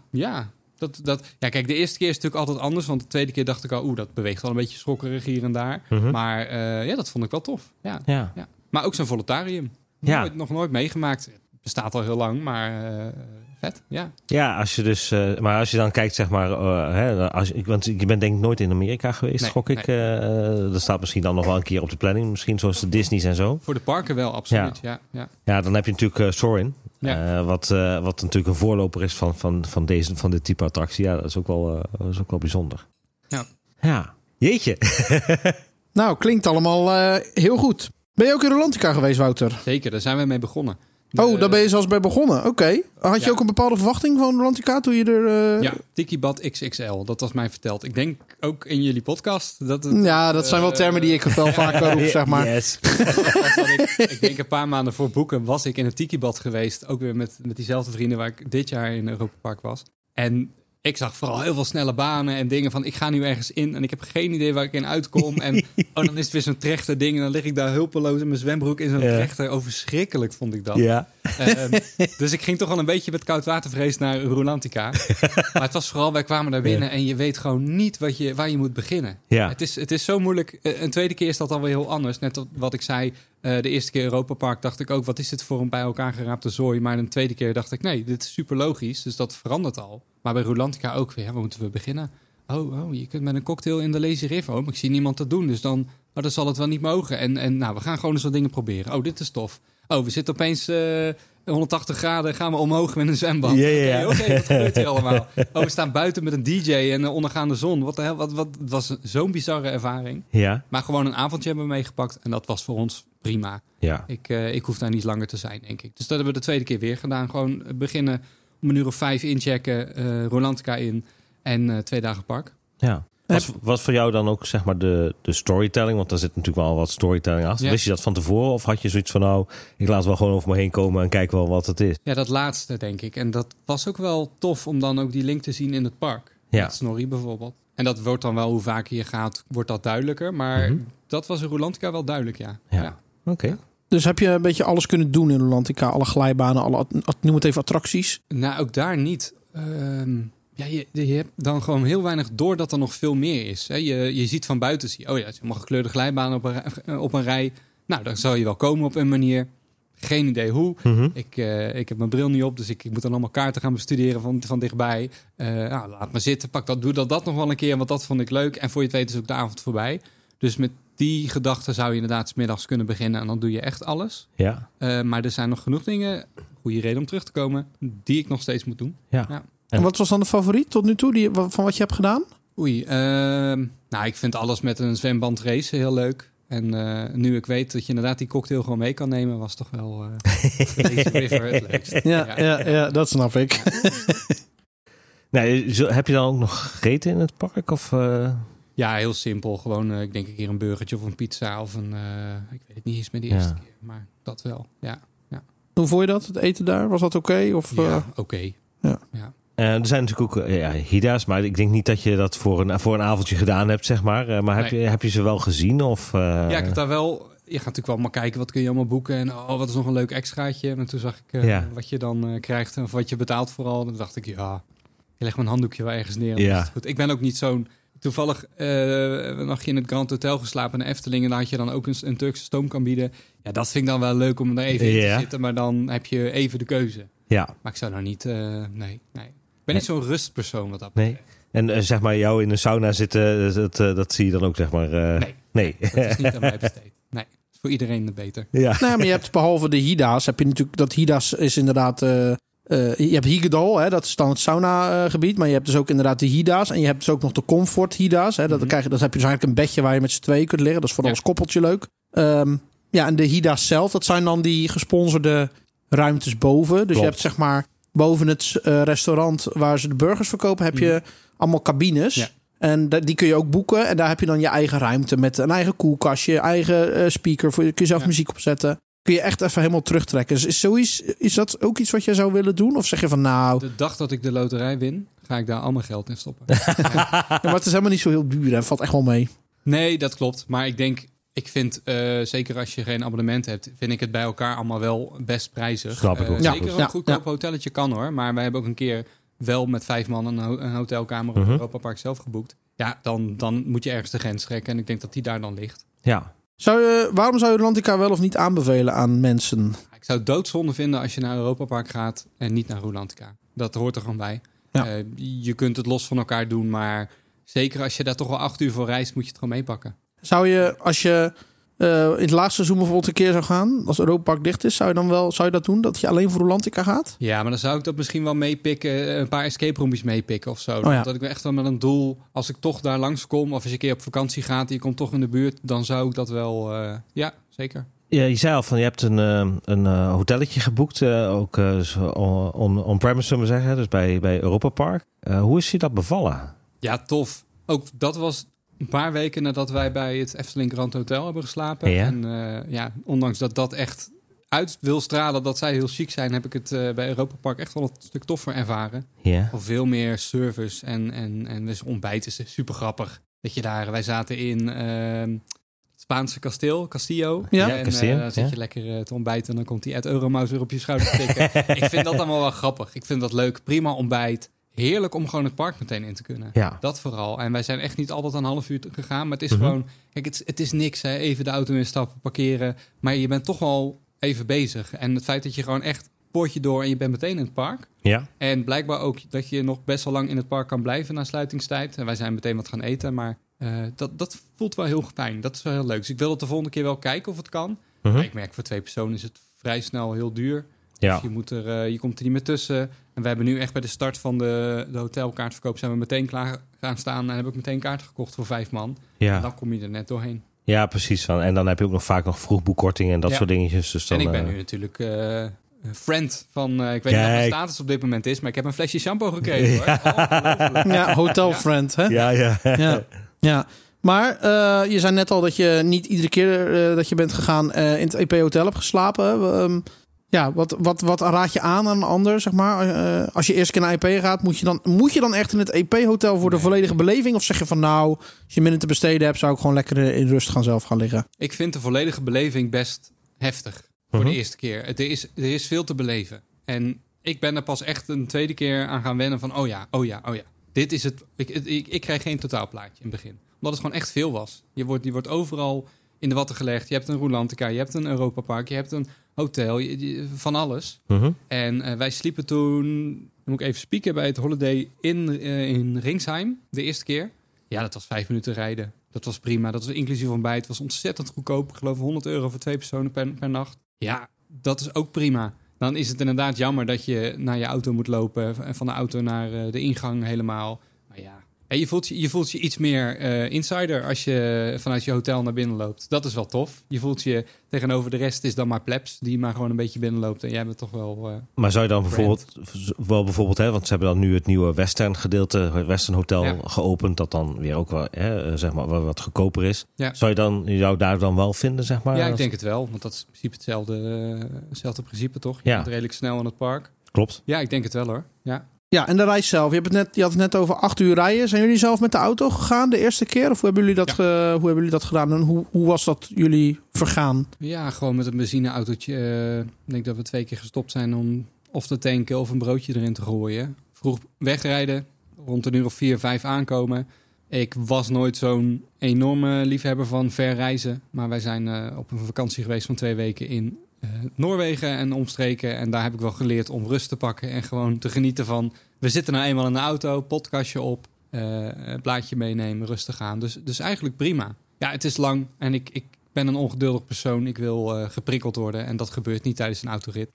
Ja, kijk, de eerste keer is natuurlijk altijd anders. Want de tweede keer dacht ik al, dat beweegt wel een beetje schokkerig hier en daar. Mhm. Maar dat vond ik wel tof. Ja. Ja. Maar ook zo'n Volotarium. Ja. Nog nooit meegemaakt. Het bestaat al heel lang, maar vet, ja. Ja, als je dus... maar als je dan kijkt, zeg maar... want je bent denk ik nooit in Amerika geweest, Nee, gok ik. Dat staat misschien dan nog wel een keer op de planning. Misschien zoals de Disney's en zo. Voor de parken wel, absoluut. Ja. Ja, dan heb je natuurlijk Soarin'. Ja. Wat natuurlijk een voorloper is van dit type attractie. Ja, dat is ook wel bijzonder. Ja. Jeetje. Nou, klinkt allemaal heel goed. Ben je ook in Rolantica geweest, Wouter? Zeker, daar zijn we mee begonnen. Oh, daar ben je zelfs bij begonnen. Oké. Had je Ja. ook een bepaalde verwachting van Rolantica toen je er... Ja, Tiki Bad XXL, dat was mij verteld. Ik denk ook in jullie podcast. Dat zijn wel termen die ik wel vaak roep, zeg maar. Yes. ik denk een paar maanden voor boeken was ik in een Tiki Bad geweest. Ook weer met diezelfde vrienden waar ik dit jaar in Europa Park was. En ik zag vooral heel veel snelle banen en dingen van ik ga nu ergens in en ik heb geen idee waar ik in uitkom. En dan is het weer zo'n trechter ding en dan lig ik daar hulpeloos in mijn zwembroek in zo'n trechter. Oh, verschrikkelijk vond ik dat. Ja. Dus ik ging toch wel een beetje met koudwatervrees naar Rolantica. Maar het was vooral, wij kwamen daar binnen en je weet gewoon niet waar je moet beginnen. Ja. Het is zo moeilijk. Een tweede keer is dat alweer heel anders. Net wat ik zei, de eerste keer Europa Park dacht ik ook, wat is dit voor een bij elkaar geraapte zooi? Maar een tweede keer dacht ik, nee, dit is super logisch. Dus dat verandert al. Maar bij Rolantica ook weer, waar moeten we beginnen? Oh, je kunt met een cocktail in de Lazy River. Oh, maar ik zie niemand dat doen, dus dan zal het wel niet mogen. En nou, we gaan gewoon eens wat dingen proberen. Oh, dit is tof. Oh, we zitten opeens 180 graden, gaan we omhoog met een zwembad. Ja. Oké, wat gebeurt hier allemaal? Oh, we staan buiten met een DJ en ondergaande zon. Wat de hel? Het was zo'n bizarre ervaring. Ja. Maar gewoon een avondje hebben we meegepakt en dat was voor ons prima. Ja. Ik hoef daar niet langer te zijn, denk ik. Dus dat hebben we de tweede keer weer gedaan. Gewoon beginnen om 1:05 inchecken, Rolantica in en 2 dagen park. Ja. Was voor jou dan ook zeg maar de storytelling? Want daar zit natuurlijk wel wat storytelling achter. Ja. Wist je dat van tevoren? Of had je zoiets van nou, ik laat wel gewoon over me heen komen en kijk wel wat het is? Ja, dat laatste denk ik. En dat was ook wel tof om dan ook die link te zien in het park. Ja. Met Snorri bijvoorbeeld. En dat wordt dan wel, hoe vaker je gaat, wordt dat duidelijker. Maar dat was in Rolantica wel duidelijk, ja. Ja. Oké. Dus heb je een beetje alles kunnen doen in Rolantica? Alle glijbanen, noem het even attracties. Nou, ook daar niet. Je hebt dan gewoon heel weinig door dat er nog veel meer is. Hè. Je ziet van buiten, het is allemaal gekleurde glijbanen op een rij. Nou, dan zal je wel komen op een manier. Geen idee hoe. Ik heb mijn bril niet op, dus ik moet dan allemaal kaarten gaan bestuderen van dichtbij. Laat maar zitten, doe dat nog wel een keer, want dat vond ik leuk. En voor je het weet is ook de avond voorbij. Dus met die gedachte zou je inderdaad 's middags kunnen beginnen en dan doe je echt alles. Ja. Maar er zijn nog genoeg dingen, goede reden om terug te komen, die ik nog steeds moet doen. Ja. En wat was dan de favoriet tot nu toe van wat je hebt gedaan? Ik vind alles met een zwemband race heel leuk. En nu ik weet dat je inderdaad die cocktail gewoon mee kan nemen, was toch wel deze river het leukst. Ja, dat snap ik. Heb je dan ook nog gegeten in het park? Of, Ja, heel simpel. Gewoon, ik denk een keer een burgertje of een pizza of een... ik weet het niet eens meer de eerste keer, maar dat wel, ja. Hoe vond je dat, het eten daar? Was dat oké? Ja, oké. Ja. er zijn natuurlijk ook hida's, maar ik denk niet dat je dat voor een avondje gedaan hebt, zeg maar. Maar heb je ze wel gezien? Of, Ja, ik heb daar wel... Je gaat natuurlijk wel maar kijken, wat kun je allemaal boeken? En wat is nog een leuk extraatje? En toen zag ik wat je dan krijgt of wat je betaalt vooral. Dan dacht ik, je legt mijn handdoekje wel ergens neer. Ja. Goed. Ik ben ook niet zo'n... Toevallig nog in het Grand Hotel geslapen in Efteling. En dan had je dan ook een Turkse stoom kan bieden. Ja, dat vind ik dan wel leuk om er even in te zitten. Maar dan heb je even de keuze. Ja. Maar ik zou nou niet... nee. Ik ben niet zo'n rustpersoon wat dat betreft. En zeg maar, jou in een sauna zitten, dat zie je dan ook, zeg maar... Nee. Dat is niet aan mij besteed. Nee, dat is voor iedereen beter. Ja. Nou, maar je hebt behalve de hida's, heb je natuurlijk... Dat hida's is inderdaad... je hebt Higedal, dat is dan het sauna gebied. Maar je hebt dus ook inderdaad de hida's. En je hebt dus ook nog de comfort hida's. Dat heb je dus eigenlijk een bedje waar je met z'n tweeën kunt liggen. Dat is vooral als koppeltje leuk. En de hida's zelf, dat zijn dan die gesponsorde ruimtes boven. Dus je hebt zeg maar boven het restaurant waar ze de burgers verkopen, heb je allemaal cabines. Ja. En die kun je ook boeken. En daar heb je dan je eigen ruimte met een eigen koelkastje, eigen speaker. Kun je zelf muziek opzetten. Kun je echt even helemaal terugtrekken. Dus is dat ook iets wat jij zou willen doen? Of zeg je van nou... De dag dat ik de loterij win, ga ik daar al mijn geld in stoppen. Maar het is helemaal niet zo heel duur. Het valt echt wel mee. Nee, dat klopt. Maar ik vind, zeker als je geen abonnement hebt, vind ik het bij elkaar allemaal wel best prijzig. Snap ik ook. Zeker een goedkoop hotelletje kan hoor. Maar wij hebben ook een keer wel met 5 man een hotelkamer op Europa Park zelf geboekt. Ja, dan moet je ergens de grens trekken. En ik denk dat die daar dan ligt. Ja. Waarom zou je Rolantica wel of niet aanbevelen aan mensen? Ik zou het doodzonde vinden als je naar Europa Park gaat en niet naar Rolantica. Dat hoort er gewoon bij. Ja. Je kunt het los van elkaar doen, maar zeker als je daar toch wel 8 uur voor reist, moet je het gewoon meepakken. Zou je, als je in het laatste seizoen bijvoorbeeld een keer zou gaan, als Europa Park dicht is, zou je dat doen? Dat je alleen voor Rolantica gaat? Ja, maar dan zou ik dat misschien wel meepikken, een paar escape rooms meepikken of zo. Dat ik echt wel met een doel, als ik toch daar langskom of als je een keer op vakantie gaat, je komt toch in de buurt, dan zou ik dat wel, zeker. Ja, je zei al van je hebt een hotelletje geboekt, ook on-premise zullen we zeggen, dus bij Europa Park. Hoe is je dat bevallen? Ja, tof. Ook dat was een paar weken nadat wij bij het Efteling Grand Hotel hebben geslapen. Ja. En ondanks dat echt uit wil stralen dat zij heel chic zijn, heb ik het bij Europa Park echt wel een stuk toffer ervaren. Ja. Of veel meer service en dus ontbijt is super grappig. Dat je daar, wij zaten in het Spaanse Castillo. Ja, en dan zit je lekker te ontbijten en dan komt die Ed Euromaus weer op je schouder tikken. Ik vind dat allemaal wel grappig. Ik vind dat leuk. Prima ontbijt. Heerlijk om gewoon het park meteen in te kunnen. Ja. Dat vooral. En wij zijn echt niet altijd een half uur gegaan. Maar het is gewoon... Kijk, het is niks. Hè. Even de auto instappen, parkeren. Maar je bent toch wel even bezig. En het feit dat je gewoon echt poortje door en je bent meteen in het park. Ja. En blijkbaar ook dat je nog best wel lang in het park kan blijven na sluitingstijd. En wij zijn meteen wat gaan eten. Maar dat voelt wel heel fijn. Dat is wel heel leuk. Dus ik wil het de volgende keer wel kijken of het kan. Maar ik merk voor 2 personen is het vrij snel heel duur. Ja. Of je komt er niet meer tussen. En we hebben nu echt bij de start van de hotelkaartverkoop zijn we meteen klaar gaan staan. En heb ik meteen kaarten gekocht voor 5 man. Ja. En dan kom je er net doorheen. Ja, precies. En dan heb je ook nog vaak nog vroegboekkorting en dat soort dingetjes. Dus dan, en ik ben nu natuurlijk friend van... ik weet niet wat de status op dit moment is, maar ik heb een flesje shampoo gekregen. Ja. Hoor. Ja, hotelfriend, hè? Ja. Maar je zei net al dat je niet iedere keer dat je bent gegaan in het EP-hotel hebt geslapen. Wat raad je aan een ander, zeg maar? Als je eerst keer naar EP gaat, moet je dan echt in het EP-hotel voor de volledige beleving? Of zeg je van nou, als je minder te besteden hebt, zou ik gewoon lekker in rust zelf gaan liggen? Ik vind de volledige beleving best heftig voor de eerste keer. Er is veel te beleven. En ik ben er pas echt een tweede keer aan gaan wennen van oh ja. Dit is het. Ik krijg geen totaalplaatje in het begin. Omdat het gewoon echt veel was. Je wordt overal in de watten gelegd. Je hebt een Rulantica, je hebt een Europa Park, je hebt een hotel, van alles. En wij sliepen toen, dan moet ik even spieken, bij het Holiday in Ringsheim, de eerste keer. Ja, dat was 5 minuten rijden. Dat was prima. Dat was inclusief ontbijt. Het was ontzettend goedkoop. Ik geloof €100 voor 2 personen per nacht. Ja, dat is ook prima. Dan is het inderdaad jammer dat je naar je auto moet lopen. En van de auto naar de ingang helemaal. Maar ja, je voelt je iets meer insider als je vanuit je hotel naar binnen loopt. Dat is wel tof. Je voelt je tegenover de rest is dan maar plebs die maar gewoon een beetje binnenloopt. En jij bent toch wel... maar zou je dan bijvoorbeeld, hè, want ze hebben dan nu het nieuwe Western gedeelte, het Western Hotel geopend, dat dan weer ook wel, zeg maar, wat goedkoper is. Ja. Zou je jou daar dan wel vinden, zeg maar? Ja, ik denk het wel. Want dat is in principe hetzelfde principe, toch? Je bent redelijk snel in het park. Klopt. Ja, ik denk het wel, hoor. Ja. Ja, en de reis zelf. Je had het net over 8 uur rijden. Zijn jullie zelf met de auto gegaan de eerste keer? Of hoe hebben jullie dat gedaan? En hoe was dat jullie vergaan? Ja, gewoon met een benzineautootje. Ik denk dat we 2 keer gestopt zijn om of te tanken of een broodje erin te gooien. Vroeg wegrijden, rond een uur of 4, 5 aankomen. Ik was nooit zo'n enorme liefhebber van ver reizen. Maar wij zijn op een vakantie geweest van 2 weken in Noorwegen en omstreken. En daar heb ik wel geleerd om rust te pakken en gewoon te genieten van... We zitten nou eenmaal in de auto, podcastje op, blaadje meenemen, rustig aan. Dus eigenlijk prima. Ja, het is lang en ik ben een ongeduldig persoon. Ik wil geprikkeld worden en dat gebeurt niet tijdens een autorit.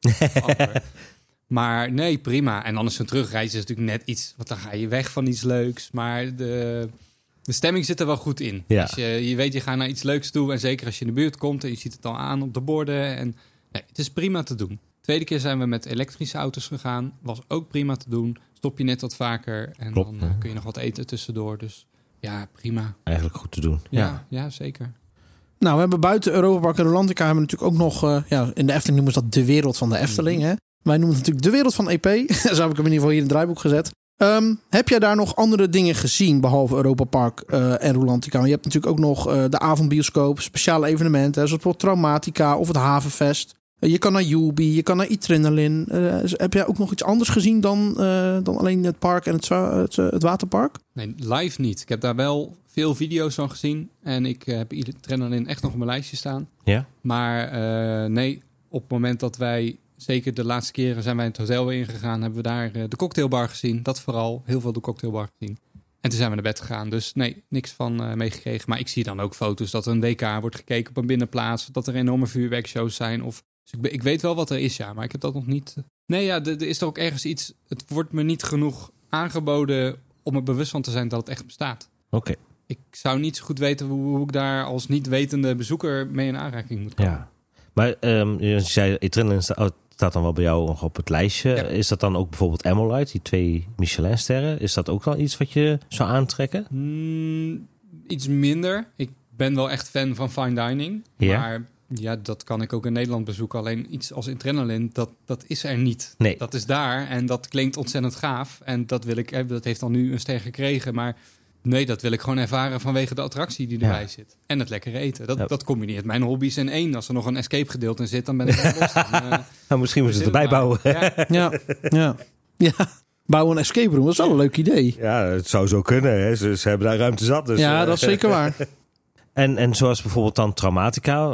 Maar nee, prima. En dan is zo'n terugreizen is natuurlijk net iets... Want dan ga je weg van iets leuks, maar de stemming zit er wel goed in. Ja. Dus je weet, je gaat naar iets leuks toe. En zeker als je in de buurt komt en je ziet het al aan op de borden. En nee, het is prima te doen. Tweede keer zijn we met elektrische auto's gegaan. Was ook prima te doen. Stop je net wat vaker. En dan kun je nog wat eten tussendoor. Dus ja, prima. Eigenlijk goed te doen. Ja, zeker. Nou, we hebben buiten Europa Park en Rulantica... hebben we natuurlijk ook nog... in de Efteling noemen ze dat de wereld van de Efteling. Hè? Wij noemen het natuurlijk de wereld van EP. Zo heb ik hem in ieder geval hier in het draaiboek gezet. Heb jij daar nog andere dingen gezien behalve Europa Park en Rulantica? Je hebt natuurlijk ook nog de avondbioscoop, speciale evenementen, zoals bijvoorbeeld Traumatica of het Havenfest. Je kan naar Yubi, je kan naar Adrenaline. Heb jij ook nog iets anders gezien dan alleen het park en het waterpark? Nee, live niet. Ik heb daar wel veel video's van gezien en ik heb Adrenaline echt nog op mijn lijstje staan. Ja. Maar nee, op het moment dat wij... Zeker de laatste keren zijn wij in het hotel weer ingegaan. Hebben we daar de cocktailbar gezien. Dat vooral. Heel veel de cocktailbar gezien. En toen zijn we naar bed gegaan. Dus nee, niks van meegekregen. Maar ik zie dan ook foto's dat er een WK wordt gekeken op een binnenplaats. Dat er enorme vuurwerkshows zijn. Dus ik weet wel wat er is, ja. Maar ik heb dat nog niet... Nee, ja, er is er ook ergens iets... Het wordt me niet genoeg aangeboden om er bewust van te zijn dat het echt bestaat. Oké. Ik zou niet zo goed weten hoe ik daar als niet wetende bezoeker mee in aanraking moet komen. Ja. Maar je zei, Adrenaline staat dan wel bij jou nog op het lijstje. Ja. Is dat dan ook bijvoorbeeld Amolite, die 2 Michelinsterren? Is dat ook wel iets wat je zou aantrekken? Iets minder. Ik ben wel echt fan van fine dining. Ja. Maar ja, dat kan ik ook in Nederland bezoeken. Alleen iets als Adrenaline, dat is er niet. Nee. Dat is daar en dat klinkt ontzettend gaaf. En dat heeft dan nu een ster gekregen, maar... Nee, dat wil ik gewoon ervaren vanwege de attractie die erbij zit. En het lekkere eten. Dat combineert mijn hobby's in 1. Als er nog een escape gedeelte in zit, dan ben ik wel los. Nou, misschien moeten ze het erbij bouwen. Ja. Bouwen een escape room, dat is wel een leuk idee. Ja, het zou zo kunnen. Hè. Ze hebben daar ruimte zat. Dus, ja, dat is zeker waar. En zoals bijvoorbeeld dan Traumatica.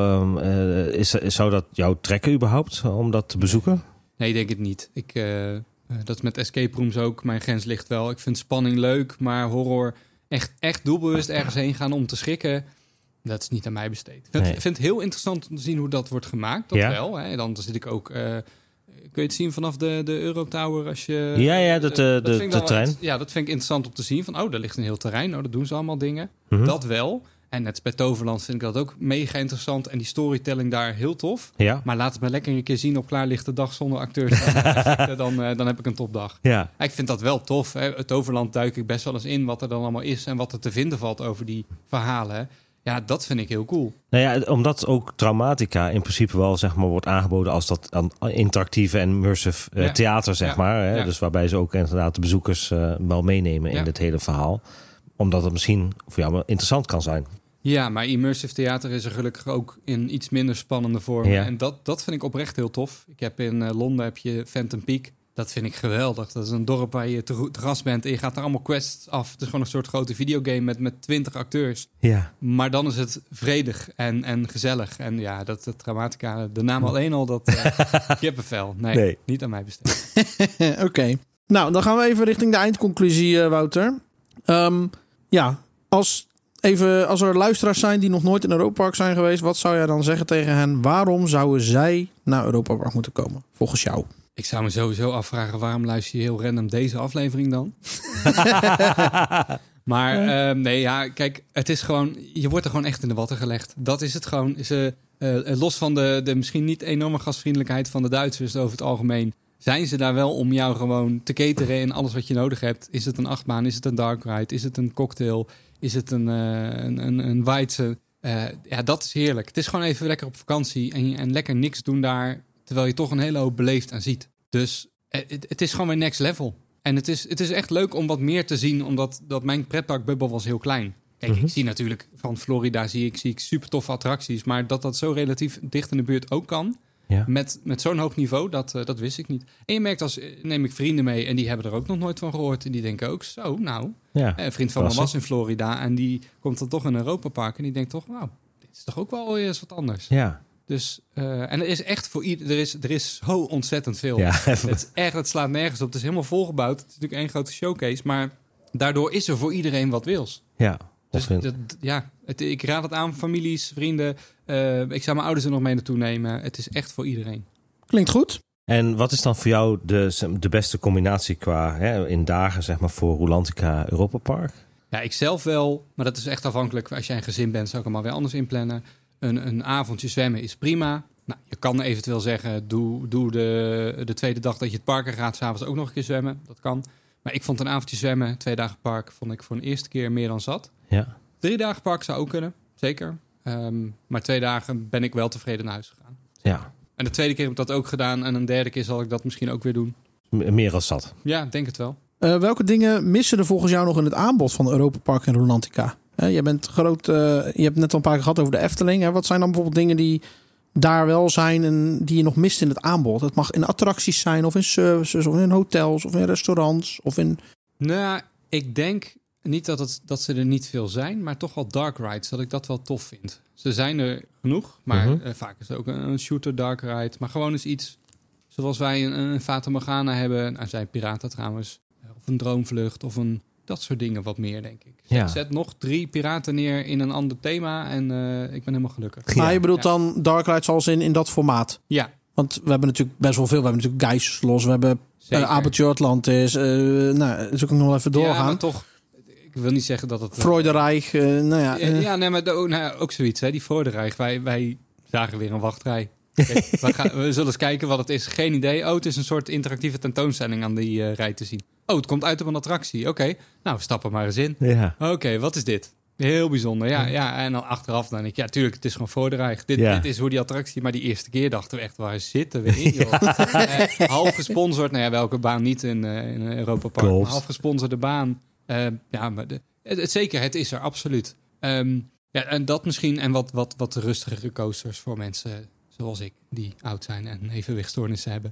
Zou dat jou trekken überhaupt om dat te bezoeken? Nee, ik denk het niet. Dat is met escape rooms ook. Mijn grens ligt wel. Ik vind spanning leuk, maar horror... Echt doelbewust ergens heen gaan om te schrikken... dat is niet aan mij besteed. Ik vind het heel interessant om te zien hoe dat wordt gemaakt. Dat wel. Hè. Dan zit ik ook... kun je het zien vanaf de Eurotower als je... Ja, de trein. Ja, dat vind ik interessant om te zien. Van, daar ligt een heel terrein. Dat doen ze allemaal dingen. Mm-hmm. Dat wel. En net bij Toverland vind ik dat ook mega interessant. En die storytelling daar heel tof. Ja. Maar laat het me lekker een keer zien op klaarlichte dag zonder acteurs. Dan heb ik een topdag. Ja. Ik vind dat wel tof. Hè. Het Toverland duik ik best wel eens in wat er dan allemaal is en wat er te vinden valt over die verhalen. Ja, dat vind ik heel cool. Nou ja, omdat ook Traumatica in principe wel zeg maar wordt aangeboden als dat interactieve en immersive theater, zeg maar. Hè? Ja. Dus waarbij ze ook inderdaad de bezoekers wel meenemen in het hele verhaal. Omdat het misschien voor jou wel interessant kan zijn. Ja, maar immersive theater is er gelukkig ook in iets minder spannende vormen. Ja. En dat vind ik oprecht heel tof. Ik heb in Londen heb je Phantom Peak. Dat vind ik geweldig. Dat is een dorp waar je te gast bent en je gaat er allemaal quests af. Het is gewoon een soort grote videogame met 20 acteurs. Ja. Maar dan is het vredig en gezellig. En ja, dat Traumatica, de naam alleen al, dat kippenvel. Nee, niet aan mij besteed. Oké. Nou, dan gaan we even richting de eindconclusie, Wouter. Als er luisteraars zijn die nog nooit in Europa Park zijn geweest, wat zou jij dan zeggen tegen hen? Waarom zouden zij naar Europa Park moeten komen, volgens jou? Ik zou me sowieso afvragen, waarom luister je heel random deze aflevering dan? Maar kijk, het is gewoon, je wordt er gewoon echt in de watten gelegd. Dat is het gewoon. Los van de misschien niet enorme gastvriendelijkheid van de Duitsers over het algemeen, zijn ze daar wel om jou gewoon te cateren in alles wat je nodig hebt. Is het een achtbaan? Is het een dark ride? Is het een cocktail? Is het een Weizen? Dat is heerlijk. Het is gewoon even lekker op vakantie en lekker niks doen daar, terwijl je toch een hele hoop beleeft en ziet. Dus het is gewoon weer next level. En het is echt leuk om wat meer te zien, omdat mijn pretparkbubbel was heel klein. Kijk, ik zie natuurlijk van Florida zie ik super toffe attracties, maar dat zo relatief dicht in de buurt ook kan, met zo'n hoog niveau, dat wist ik niet. En je merkt, neem ik vrienden mee en die hebben er ook nog nooit van gehoord. En die denken ook, een vriend van me was in Florida en die komt dan toch in Europa Park en die denkt toch, dit is toch ook wel eens wat anders. Ja. Dus, en er is echt voor er is zo ontzettend veel. Ja. Het slaat nergens op. Het is helemaal volgebouwd. Het is natuurlijk één grote showcase, maar daardoor is er voor iedereen wat wils. Ja. Dus ik raad het aan, families, vrienden. Ik zou mijn ouders er nog mee naartoe nemen. Het is echt voor iedereen. Klinkt goed. En wat is dan voor jou de beste combinatie qua in dagen zeg maar voor Rulantica Europa Park? Ja, ik zelf wel, maar dat is echt afhankelijk. Als jij een gezin bent, zou ik hem alweer anders inplannen. Een avondje zwemmen is prima. Nou, je kan eventueel zeggen, doe de tweede dag dat je het park gaat, 's avonds ook nog een keer zwemmen. Dat kan. Maar ik vond een avondje zwemmen, 2 dagen park, vond ik voor een eerste keer meer dan zat. Ja. 3 dagen park zou ook kunnen, zeker. Maar 2 dagen ben ik wel tevreden naar huis gegaan. Ja. En de tweede keer heb ik dat ook gedaan. En een derde keer zal ik dat misschien ook weer doen. Meer als zat. Ja, denk het wel. Welke dingen missen er volgens jou nog in het aanbod van Europa Park en Rulantica? Je bent groot. Je hebt net al een paar keer gehad over de Efteling. Wat zijn dan bijvoorbeeld dingen die daar wel zijn en die je nog mist in het aanbod? Het mag in attracties zijn, of in services, of in hotels, of in restaurants, of in. Nou, ik denk niet dat ze er niet veel zijn, maar toch wel dark rides, dat ik dat wel tof vind. Ze zijn er genoeg, maar vaak is het ook een shooter dark ride. Maar gewoon eens iets zoals wij een Fata Morgana hebben. Nou, zijn piraten trouwens. Of een droomvlucht of dat soort dingen wat meer, denk ik. Ja. Zet nog 3 piraten neer in een ander thema en ik ben helemaal gelukkig. Maar je bedoelt dan dark rides als in dat formaat? Ja. Want we hebben natuurlijk best wel veel. We hebben natuurlijk Geisers, we hebben Aperture Atlantis. Dus ik nog even doorgaan. Ja, maar toch, ik wil niet zeggen dat het... Freudereich, maar ook zoiets, hè, die Freudereich. Wij zagen weer een wachtrij. Okay, we zullen eens kijken wat het is. Geen idee. Het is een soort interactieve tentoonstelling aan die rij te zien. Het komt uit op een attractie. Oké, nou, we stappen maar eens in. Ja. Oké, wat is dit? Heel bijzonder. Ja, en dan achteraf dan denk ik, tuurlijk, het is gewoon Freudereich. Dit is hoe die attractie, maar die eerste keer dachten we echt, waar zitten we in, joh? Half gesponsord, welke baan niet in Europa Park, maar half gesponsorde baan. Maar zeker, het is er, absoluut. En dat misschien, en wat rustigere coasters voor mensen zoals ik, die oud zijn en evenwichtstoornissen hebben.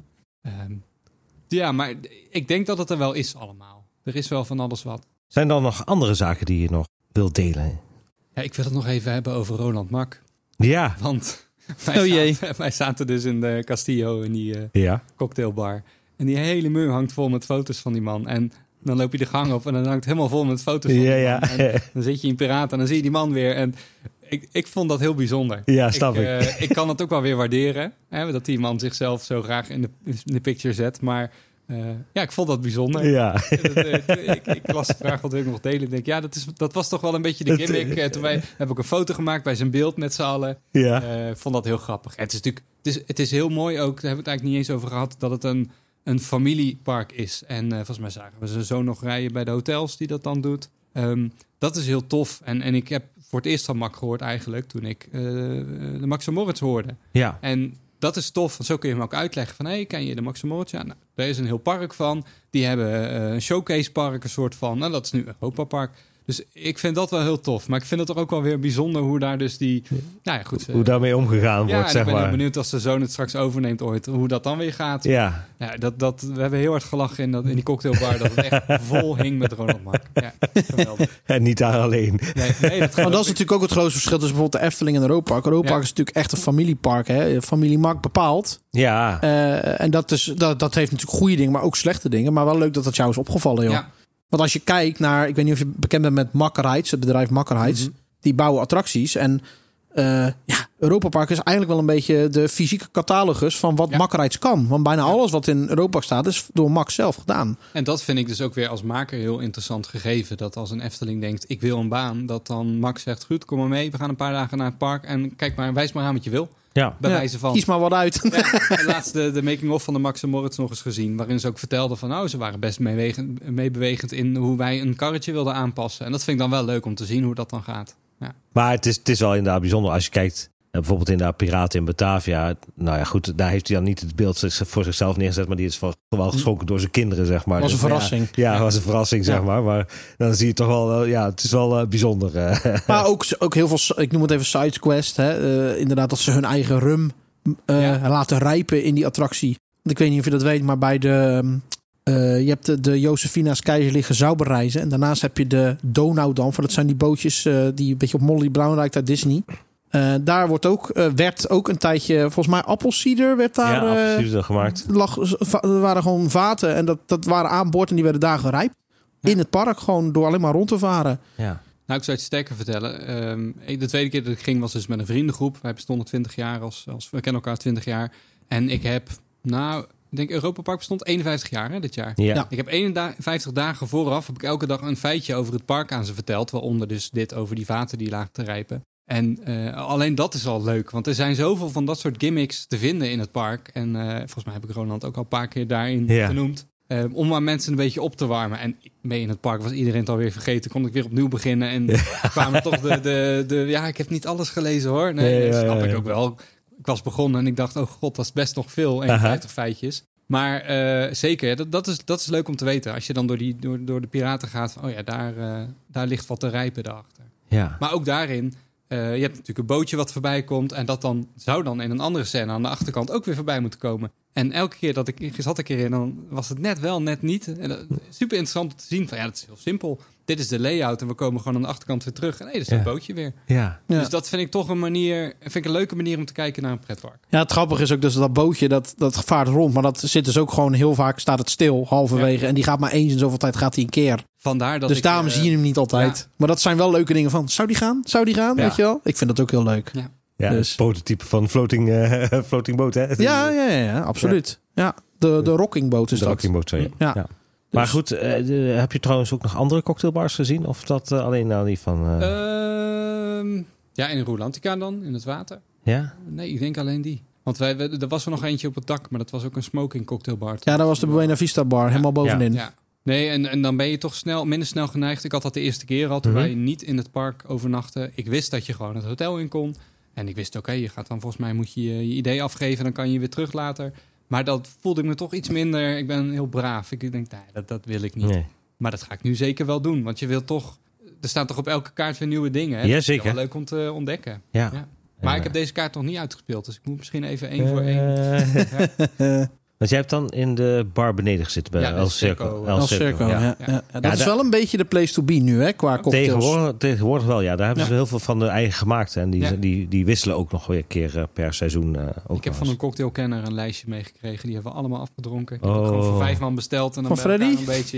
Maar ik denk dat het er wel is allemaal. Er is wel van alles wat. Zijn er nog andere zaken die je nog wilt delen? Ja, ik wil het nog even hebben over Roland Mak. Ja. Want wij zaten dus in de Castillo, in die cocktailbar. En die hele muur hangt vol met foto's van die man. En dan loop je de gang op en dan hangt het helemaal vol met foto's van die man. En dan zit je in Piraten en dan zie je die man weer. En ik vond dat heel bijzonder. Ja, snap ik. Ik kan het ook wel weer waarderen. Hè, dat die man zichzelf zo graag in de picture zet. Maar ik vond dat bijzonder. Ja. Ik las de vraag, wat wil ik nog delen? Ik denk, ja, dat was toch wel een beetje de gimmick. Toen heb ik een foto gemaakt bij zijn beeld met z'n allen. Ja. Ik vond dat heel grappig. En het is natuurlijk, het is heel mooi ook, daar hebben we het eigenlijk niet eens over gehad, dat het een familiepark is. En volgens mij zagen we zijn zoon nog rijden bij de hotels die dat dan doet. Dat is heel tof. En ik heb voor het eerst van Mak gehoord eigenlijk toen ik de Max & Moritz hoorde. Ja. En dat is tof, want zo kun je hem ook uitleggen van... hey, ken je de Max & Moritz? Ja, nou, daar is een heel park van. Die hebben een showcase park, een soort van... Nou, dat is nu Europa Park. Dus ik vind dat wel heel tof. Maar ik vind het toch ook wel weer bijzonder hoe daar dus die... Nou ja, goed. Hoe daarmee omgegaan wordt, en zeg ik ben heel maar. benieuwd als de zoon het straks overneemt ooit... hoe dat dan weer gaat. Ja. Ja, we hebben heel hard gelachen in die cocktailbar... dat het echt vol hing met Ronald Mak. Ja, geweldig. En niet daar alleen. Nee, Maar dat is natuurlijk ook het grootste verschil tussen bijvoorbeeld de Efteling en Europa Park. Europa Park is natuurlijk echt een familiepark. Hè? Familie Mak bepaalt. Ja. En dat heeft natuurlijk goede dingen, maar ook slechte dingen. Maar wel leuk dat dat jou is opgevallen, joh. Ja. Want als je kijkt naar... Ik weet niet of je bekend bent met Mack Rides, het bedrijf Mack Rides. Mm-hmm. Die bouwen attracties. En Europa Park is eigenlijk wel een beetje de fysieke catalogus van wat Mack Rides kan. Want bijna alles wat in Europa Park staat is door Mack zelf gedaan. En dat vind ik dus ook weer als maker heel interessant gegeven. Dat als een Efteling denkt, ik wil een baan, dat dan Mack zegt, goed, kom maar mee. We gaan een paar dagen naar het park en kijk maar, wijs maar aan wat je wil. Ja. Bij wijze van... Kies maar wat uit. Ja, laatst de making-of van de Max & Moritz nog eens gezien. Waarin ze ook vertelden van, ze waren best meebewegend in hoe wij een karretje wilden aanpassen. En dat vind ik dan wel leuk om te zien hoe dat dan gaat. Ja. Maar het is wel inderdaad bijzonder als je kijkt... Bijvoorbeeld in de Piraten in Batavia. Nou ja, goed, daar heeft hij dan niet het beeld voor zichzelf neergezet, maar die is wel geschonken door zijn kinderen, zeg maar. Was een Dus, verrassing. Ja, was een verrassing, zeg maar. Maar dan zie je toch wel, het is wel bijzonder. Maar ook heel veel, ik noem het even sidequest. Inderdaad, dat ze hun eigen rum laten rijpen in die attractie. Want ik weet niet of je dat weet, maar bij de... je hebt de Josefina's keizerlijke Zauberreizen. En daarnaast heb je de Donaudamp. Dat zijn die bootjes die een beetje op Molly Brown lijkt uit Disney. Daar werd ook een tijdje, volgens mij appelsieder werd daar... Ja, appelsieder gemaakt. Er waren gewoon vaten en dat waren aan boord en die werden daar gerijpt. Ja. In het park, gewoon door alleen maar rond te varen. Ja. Nou, ik zou het sterker vertellen. De tweede keer dat ik ging was dus met een vriendengroep. Wij bestonden 20 jaar, we kennen elkaar 20 jaar. En ik heb, ik denk Europa Park bestond 51 jaar dit jaar. Ja. Ik heb 51 dagen vooraf, heb ik elke dag een feitje over het park aan ze verteld. Waaronder dus dit over die vaten die lagen te rijpen. En alleen dat is al leuk, want er zijn zoveel van dat soort gimmicks te vinden in het park. En volgens mij heb ik Ronald ook al een paar keer daarin genoemd. Om maar mensen een beetje op te warmen. En mee in het park was iedereen het alweer vergeten. Kon ik weer opnieuw beginnen. En kwamen toch ik heb niet alles gelezen hoor. Nee, snap ik ook wel. Ik was begonnen en ik dacht, oh god, dat is best nog veel. 51 feitjes. Maar zeker, dat is leuk om te weten. Als je dan door de piraten gaat. Oh ja, daar ligt wat te rijpen daarachter. Ja. Maar ook daarin... je hebt natuurlijk een bootje wat voorbij komt. En dat zou dan in een andere scène aan de achterkant ook weer voorbij moeten komen. En elke keer dat ik zat ik erin, dan was het net wel, net niet. En super interessant om te zien van, dat is heel simpel. Dit is de layout en we komen gewoon aan de achterkant weer terug. En nee, dat is het bootje weer. Ja. Dus dat vind ik toch een leuke manier om te kijken naar een pretpark. Ja, het grappige is ook dus dat bootje, dat vaart rond. Maar dat zit dus ook gewoon heel vaak, staat het stil halverwege. Ja. En die gaat maar eens in zoveel tijd, gaat hij een keer. Vandaar dat dus daarom zie je hem niet altijd. Ja. Maar dat zijn wel leuke dingen van, zou die gaan? Ja. Weet je wel? Ik vind dat ook heel leuk. Ja. Ja, dus. Het prototype van floating boot, hè? Ja, absoluut. Ja, de rockingboot is de dat. Rockingboot, sorry. Ja. Maar goed, heb je trouwens ook nog andere cocktailbars gezien? Of dat alleen die van... in Rolantica dan, in het water. Ja? Nee, ik denk alleen die. Want er was er nog eentje op het dak, maar dat was ook een smoking cocktailbar. Ja, dat was de Buena Vista bar, helemaal bovenin. Ja. Nee, en dan ben je toch minder snel geneigd. Ik had dat de eerste keer al, toen wij niet in het park overnachten. Ik wist dat je gewoon het hotel in kon. En ik wist, je gaat dan volgens mij moet je je idee afgeven. Dan kan je weer terug later. Maar dat voelde ik me toch iets minder. Ik ben heel braaf. Ik denk, dat wil ik niet. Nee. Maar dat ga ik nu zeker wel doen. Want je wilt toch... Er staan toch op elke kaart weer nieuwe dingen. Hè? Ja, zeker. Dat is wel leuk om te ontdekken. Ja. Maar ik heb deze kaart nog niet uitgespeeld. Dus ik moet misschien even 1 voor 1. Want jij hebt dan in de bar beneden gezeten bij El Circo. El Circo, ja. Dat is wel een beetje de place to be nu, hè, qua cocktails. Tegenwoordig wel, ja. Daar hebben ze heel veel van de eigen gemaakt. En die wisselen ook nog weer een keer per seizoen. Ik heb van een cocktailkenner een lijstje meegekregen. Die hebben we allemaal afgedronken. Ik heb het gewoon voor 5 man besteld. En dan van Freddy? Een beetje,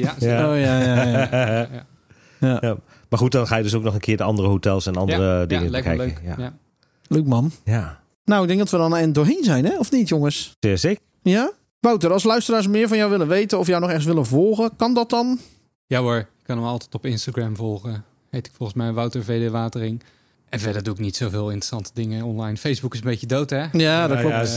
ja. Maar goed, dan ga je dus ook nog een keer de andere hotels en andere dingen bekijken. Leuk. Leuk man. Ja. Nou, ik denk dat we dan doorheen zijn, hè? Of niet, jongens? Zeker. Ja? Wouter, als luisteraars meer van jou willen weten of jou nog ergens willen volgen, kan dat dan? Ja hoor, ik kan hem altijd op Instagram volgen. Heet ik volgens mij Wouter VD Watering. En verder doe ik niet zoveel interessante dingen online. Facebook is een beetje dood, hè? Ja, dat klopt.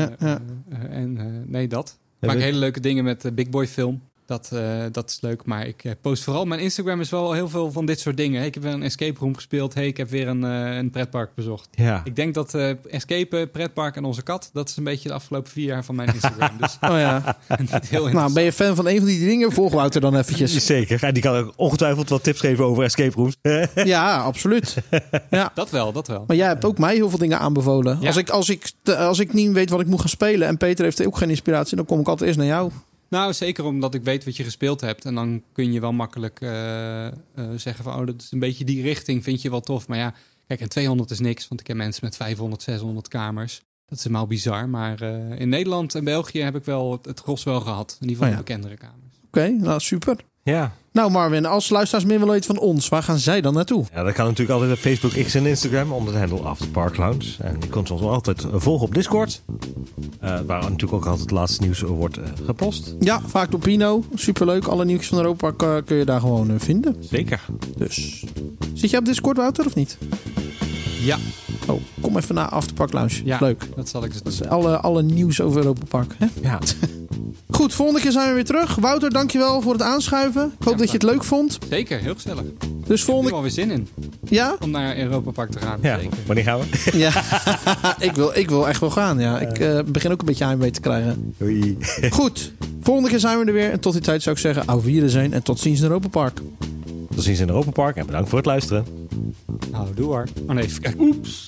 Nee, dat. Ik maak hele leuke dingen met Big Boy Film. Dat is leuk, maar ik post vooral... Mijn Instagram is wel heel veel van dit soort dingen. Hey, ik heb weer een escape room gespeeld. Hey, ik heb weer een pretpark bezocht. Ja. Ik denk dat escapen, pretpark en onze kat... dat is een beetje de afgelopen 4 jaar van mijn Instagram. Dus Oh ja. niet heel interessant. Nou, ben je fan van een van die dingen? Volg Wouter dan eventjes. Zeker. En die kan ook ongetwijfeld wat tips geven over escape rooms. Ja, absoluut. Ja. Dat wel. Maar jij hebt ook mij heel veel dingen aanbevolen. Ja. Als ik niet weet wat ik moet gaan spelen... en Peter heeft ook geen inspiratie... dan kom ik altijd eerst naar jou. Nou, zeker omdat ik weet wat je gespeeld hebt. En dan kun je wel makkelijk zeggen van... dat is een beetje die richting, vind je wel tof. Maar ja, kijk, en 200 is niks. Want ik heb mensen met 500, 600 kamers. Dat is helemaal bizar. Maar in Nederland en België heb ik wel het gros wel gehad. In ieder geval de bekendere kamers. Oké, nou super. Ja. Nou Marvin, als luisteraars meer willen weten van ons... waar gaan zij dan naartoe? Ja, dat kan natuurlijk altijd op Facebook, X en Instagram onder de handle After Park Lounge. En je kunt ons altijd volgen op Discord. Waar natuurlijk ook altijd het laatste nieuws wordt gepost. Ja, vaak door Pino. Superleuk. Alle nieuws van Europa kun je daar gewoon vinden. Zeker. Dus, zit jij op Discord, Wouter, of niet? Ja. Oh, kom even naar Afterpark Lounge. Ja, leuk. Dat zal ik eens doen. Dat is alle nieuws over Europa Park. Hè? Ja. Goed, volgende keer zijn we weer terug. Wouter, dankjewel voor het aanschuiven. Ik hoop dat je het leuk vond. Zeker, heel gezellig. Dus Ik heb er volgende wel weer zin in Ja? om naar Europa Park te gaan. Ja. Zeker. Wanneer gaan we? Ja. ik wil echt wel gaan. Ja. Ik begin ook een beetje heimwee te krijgen. Doei. Goed, volgende keer zijn we er weer. En tot die tijd zou ik zeggen, auf Wiedersehen en tot ziens in Europa Park. Tot ziens in Europa Park en bedankt voor het luisteren. Nou, doe hoor. Oh nee, even kijken. Oeps.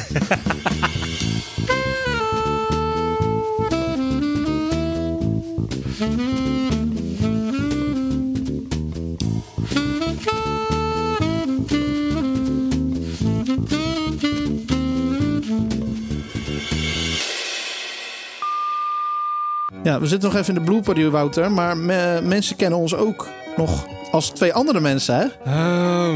Ja, we zitten nog even in de blooper, Wouter. Maar mensen kennen ons ook nog als 2 andere mensen, hè? Oh.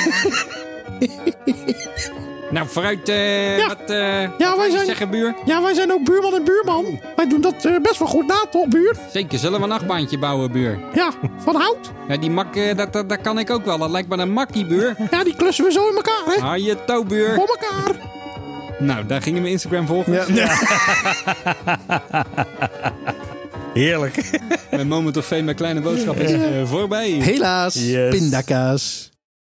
Nou, vooruit. Wat wij zijn- zeggen, buur? Ja, wij zijn ook buurman en buurman. Wij doen dat best wel goed na, toch, buur? Zeker, zullen we een achtbaantje bouwen, buur? Ja, van hout. Ja, die mak, dat kan ik ook wel. Dat lijkt me een makkie, buur. Ja, die klussen we zo in elkaar, hè? Hou je touw, buur. Voor elkaar. Nou, daar gingen mijn Instagram volgers. Ja. Heerlijk. Mijn moment of fame met kleine boodschap is voorbij. Helaas, Yes. pindakaas.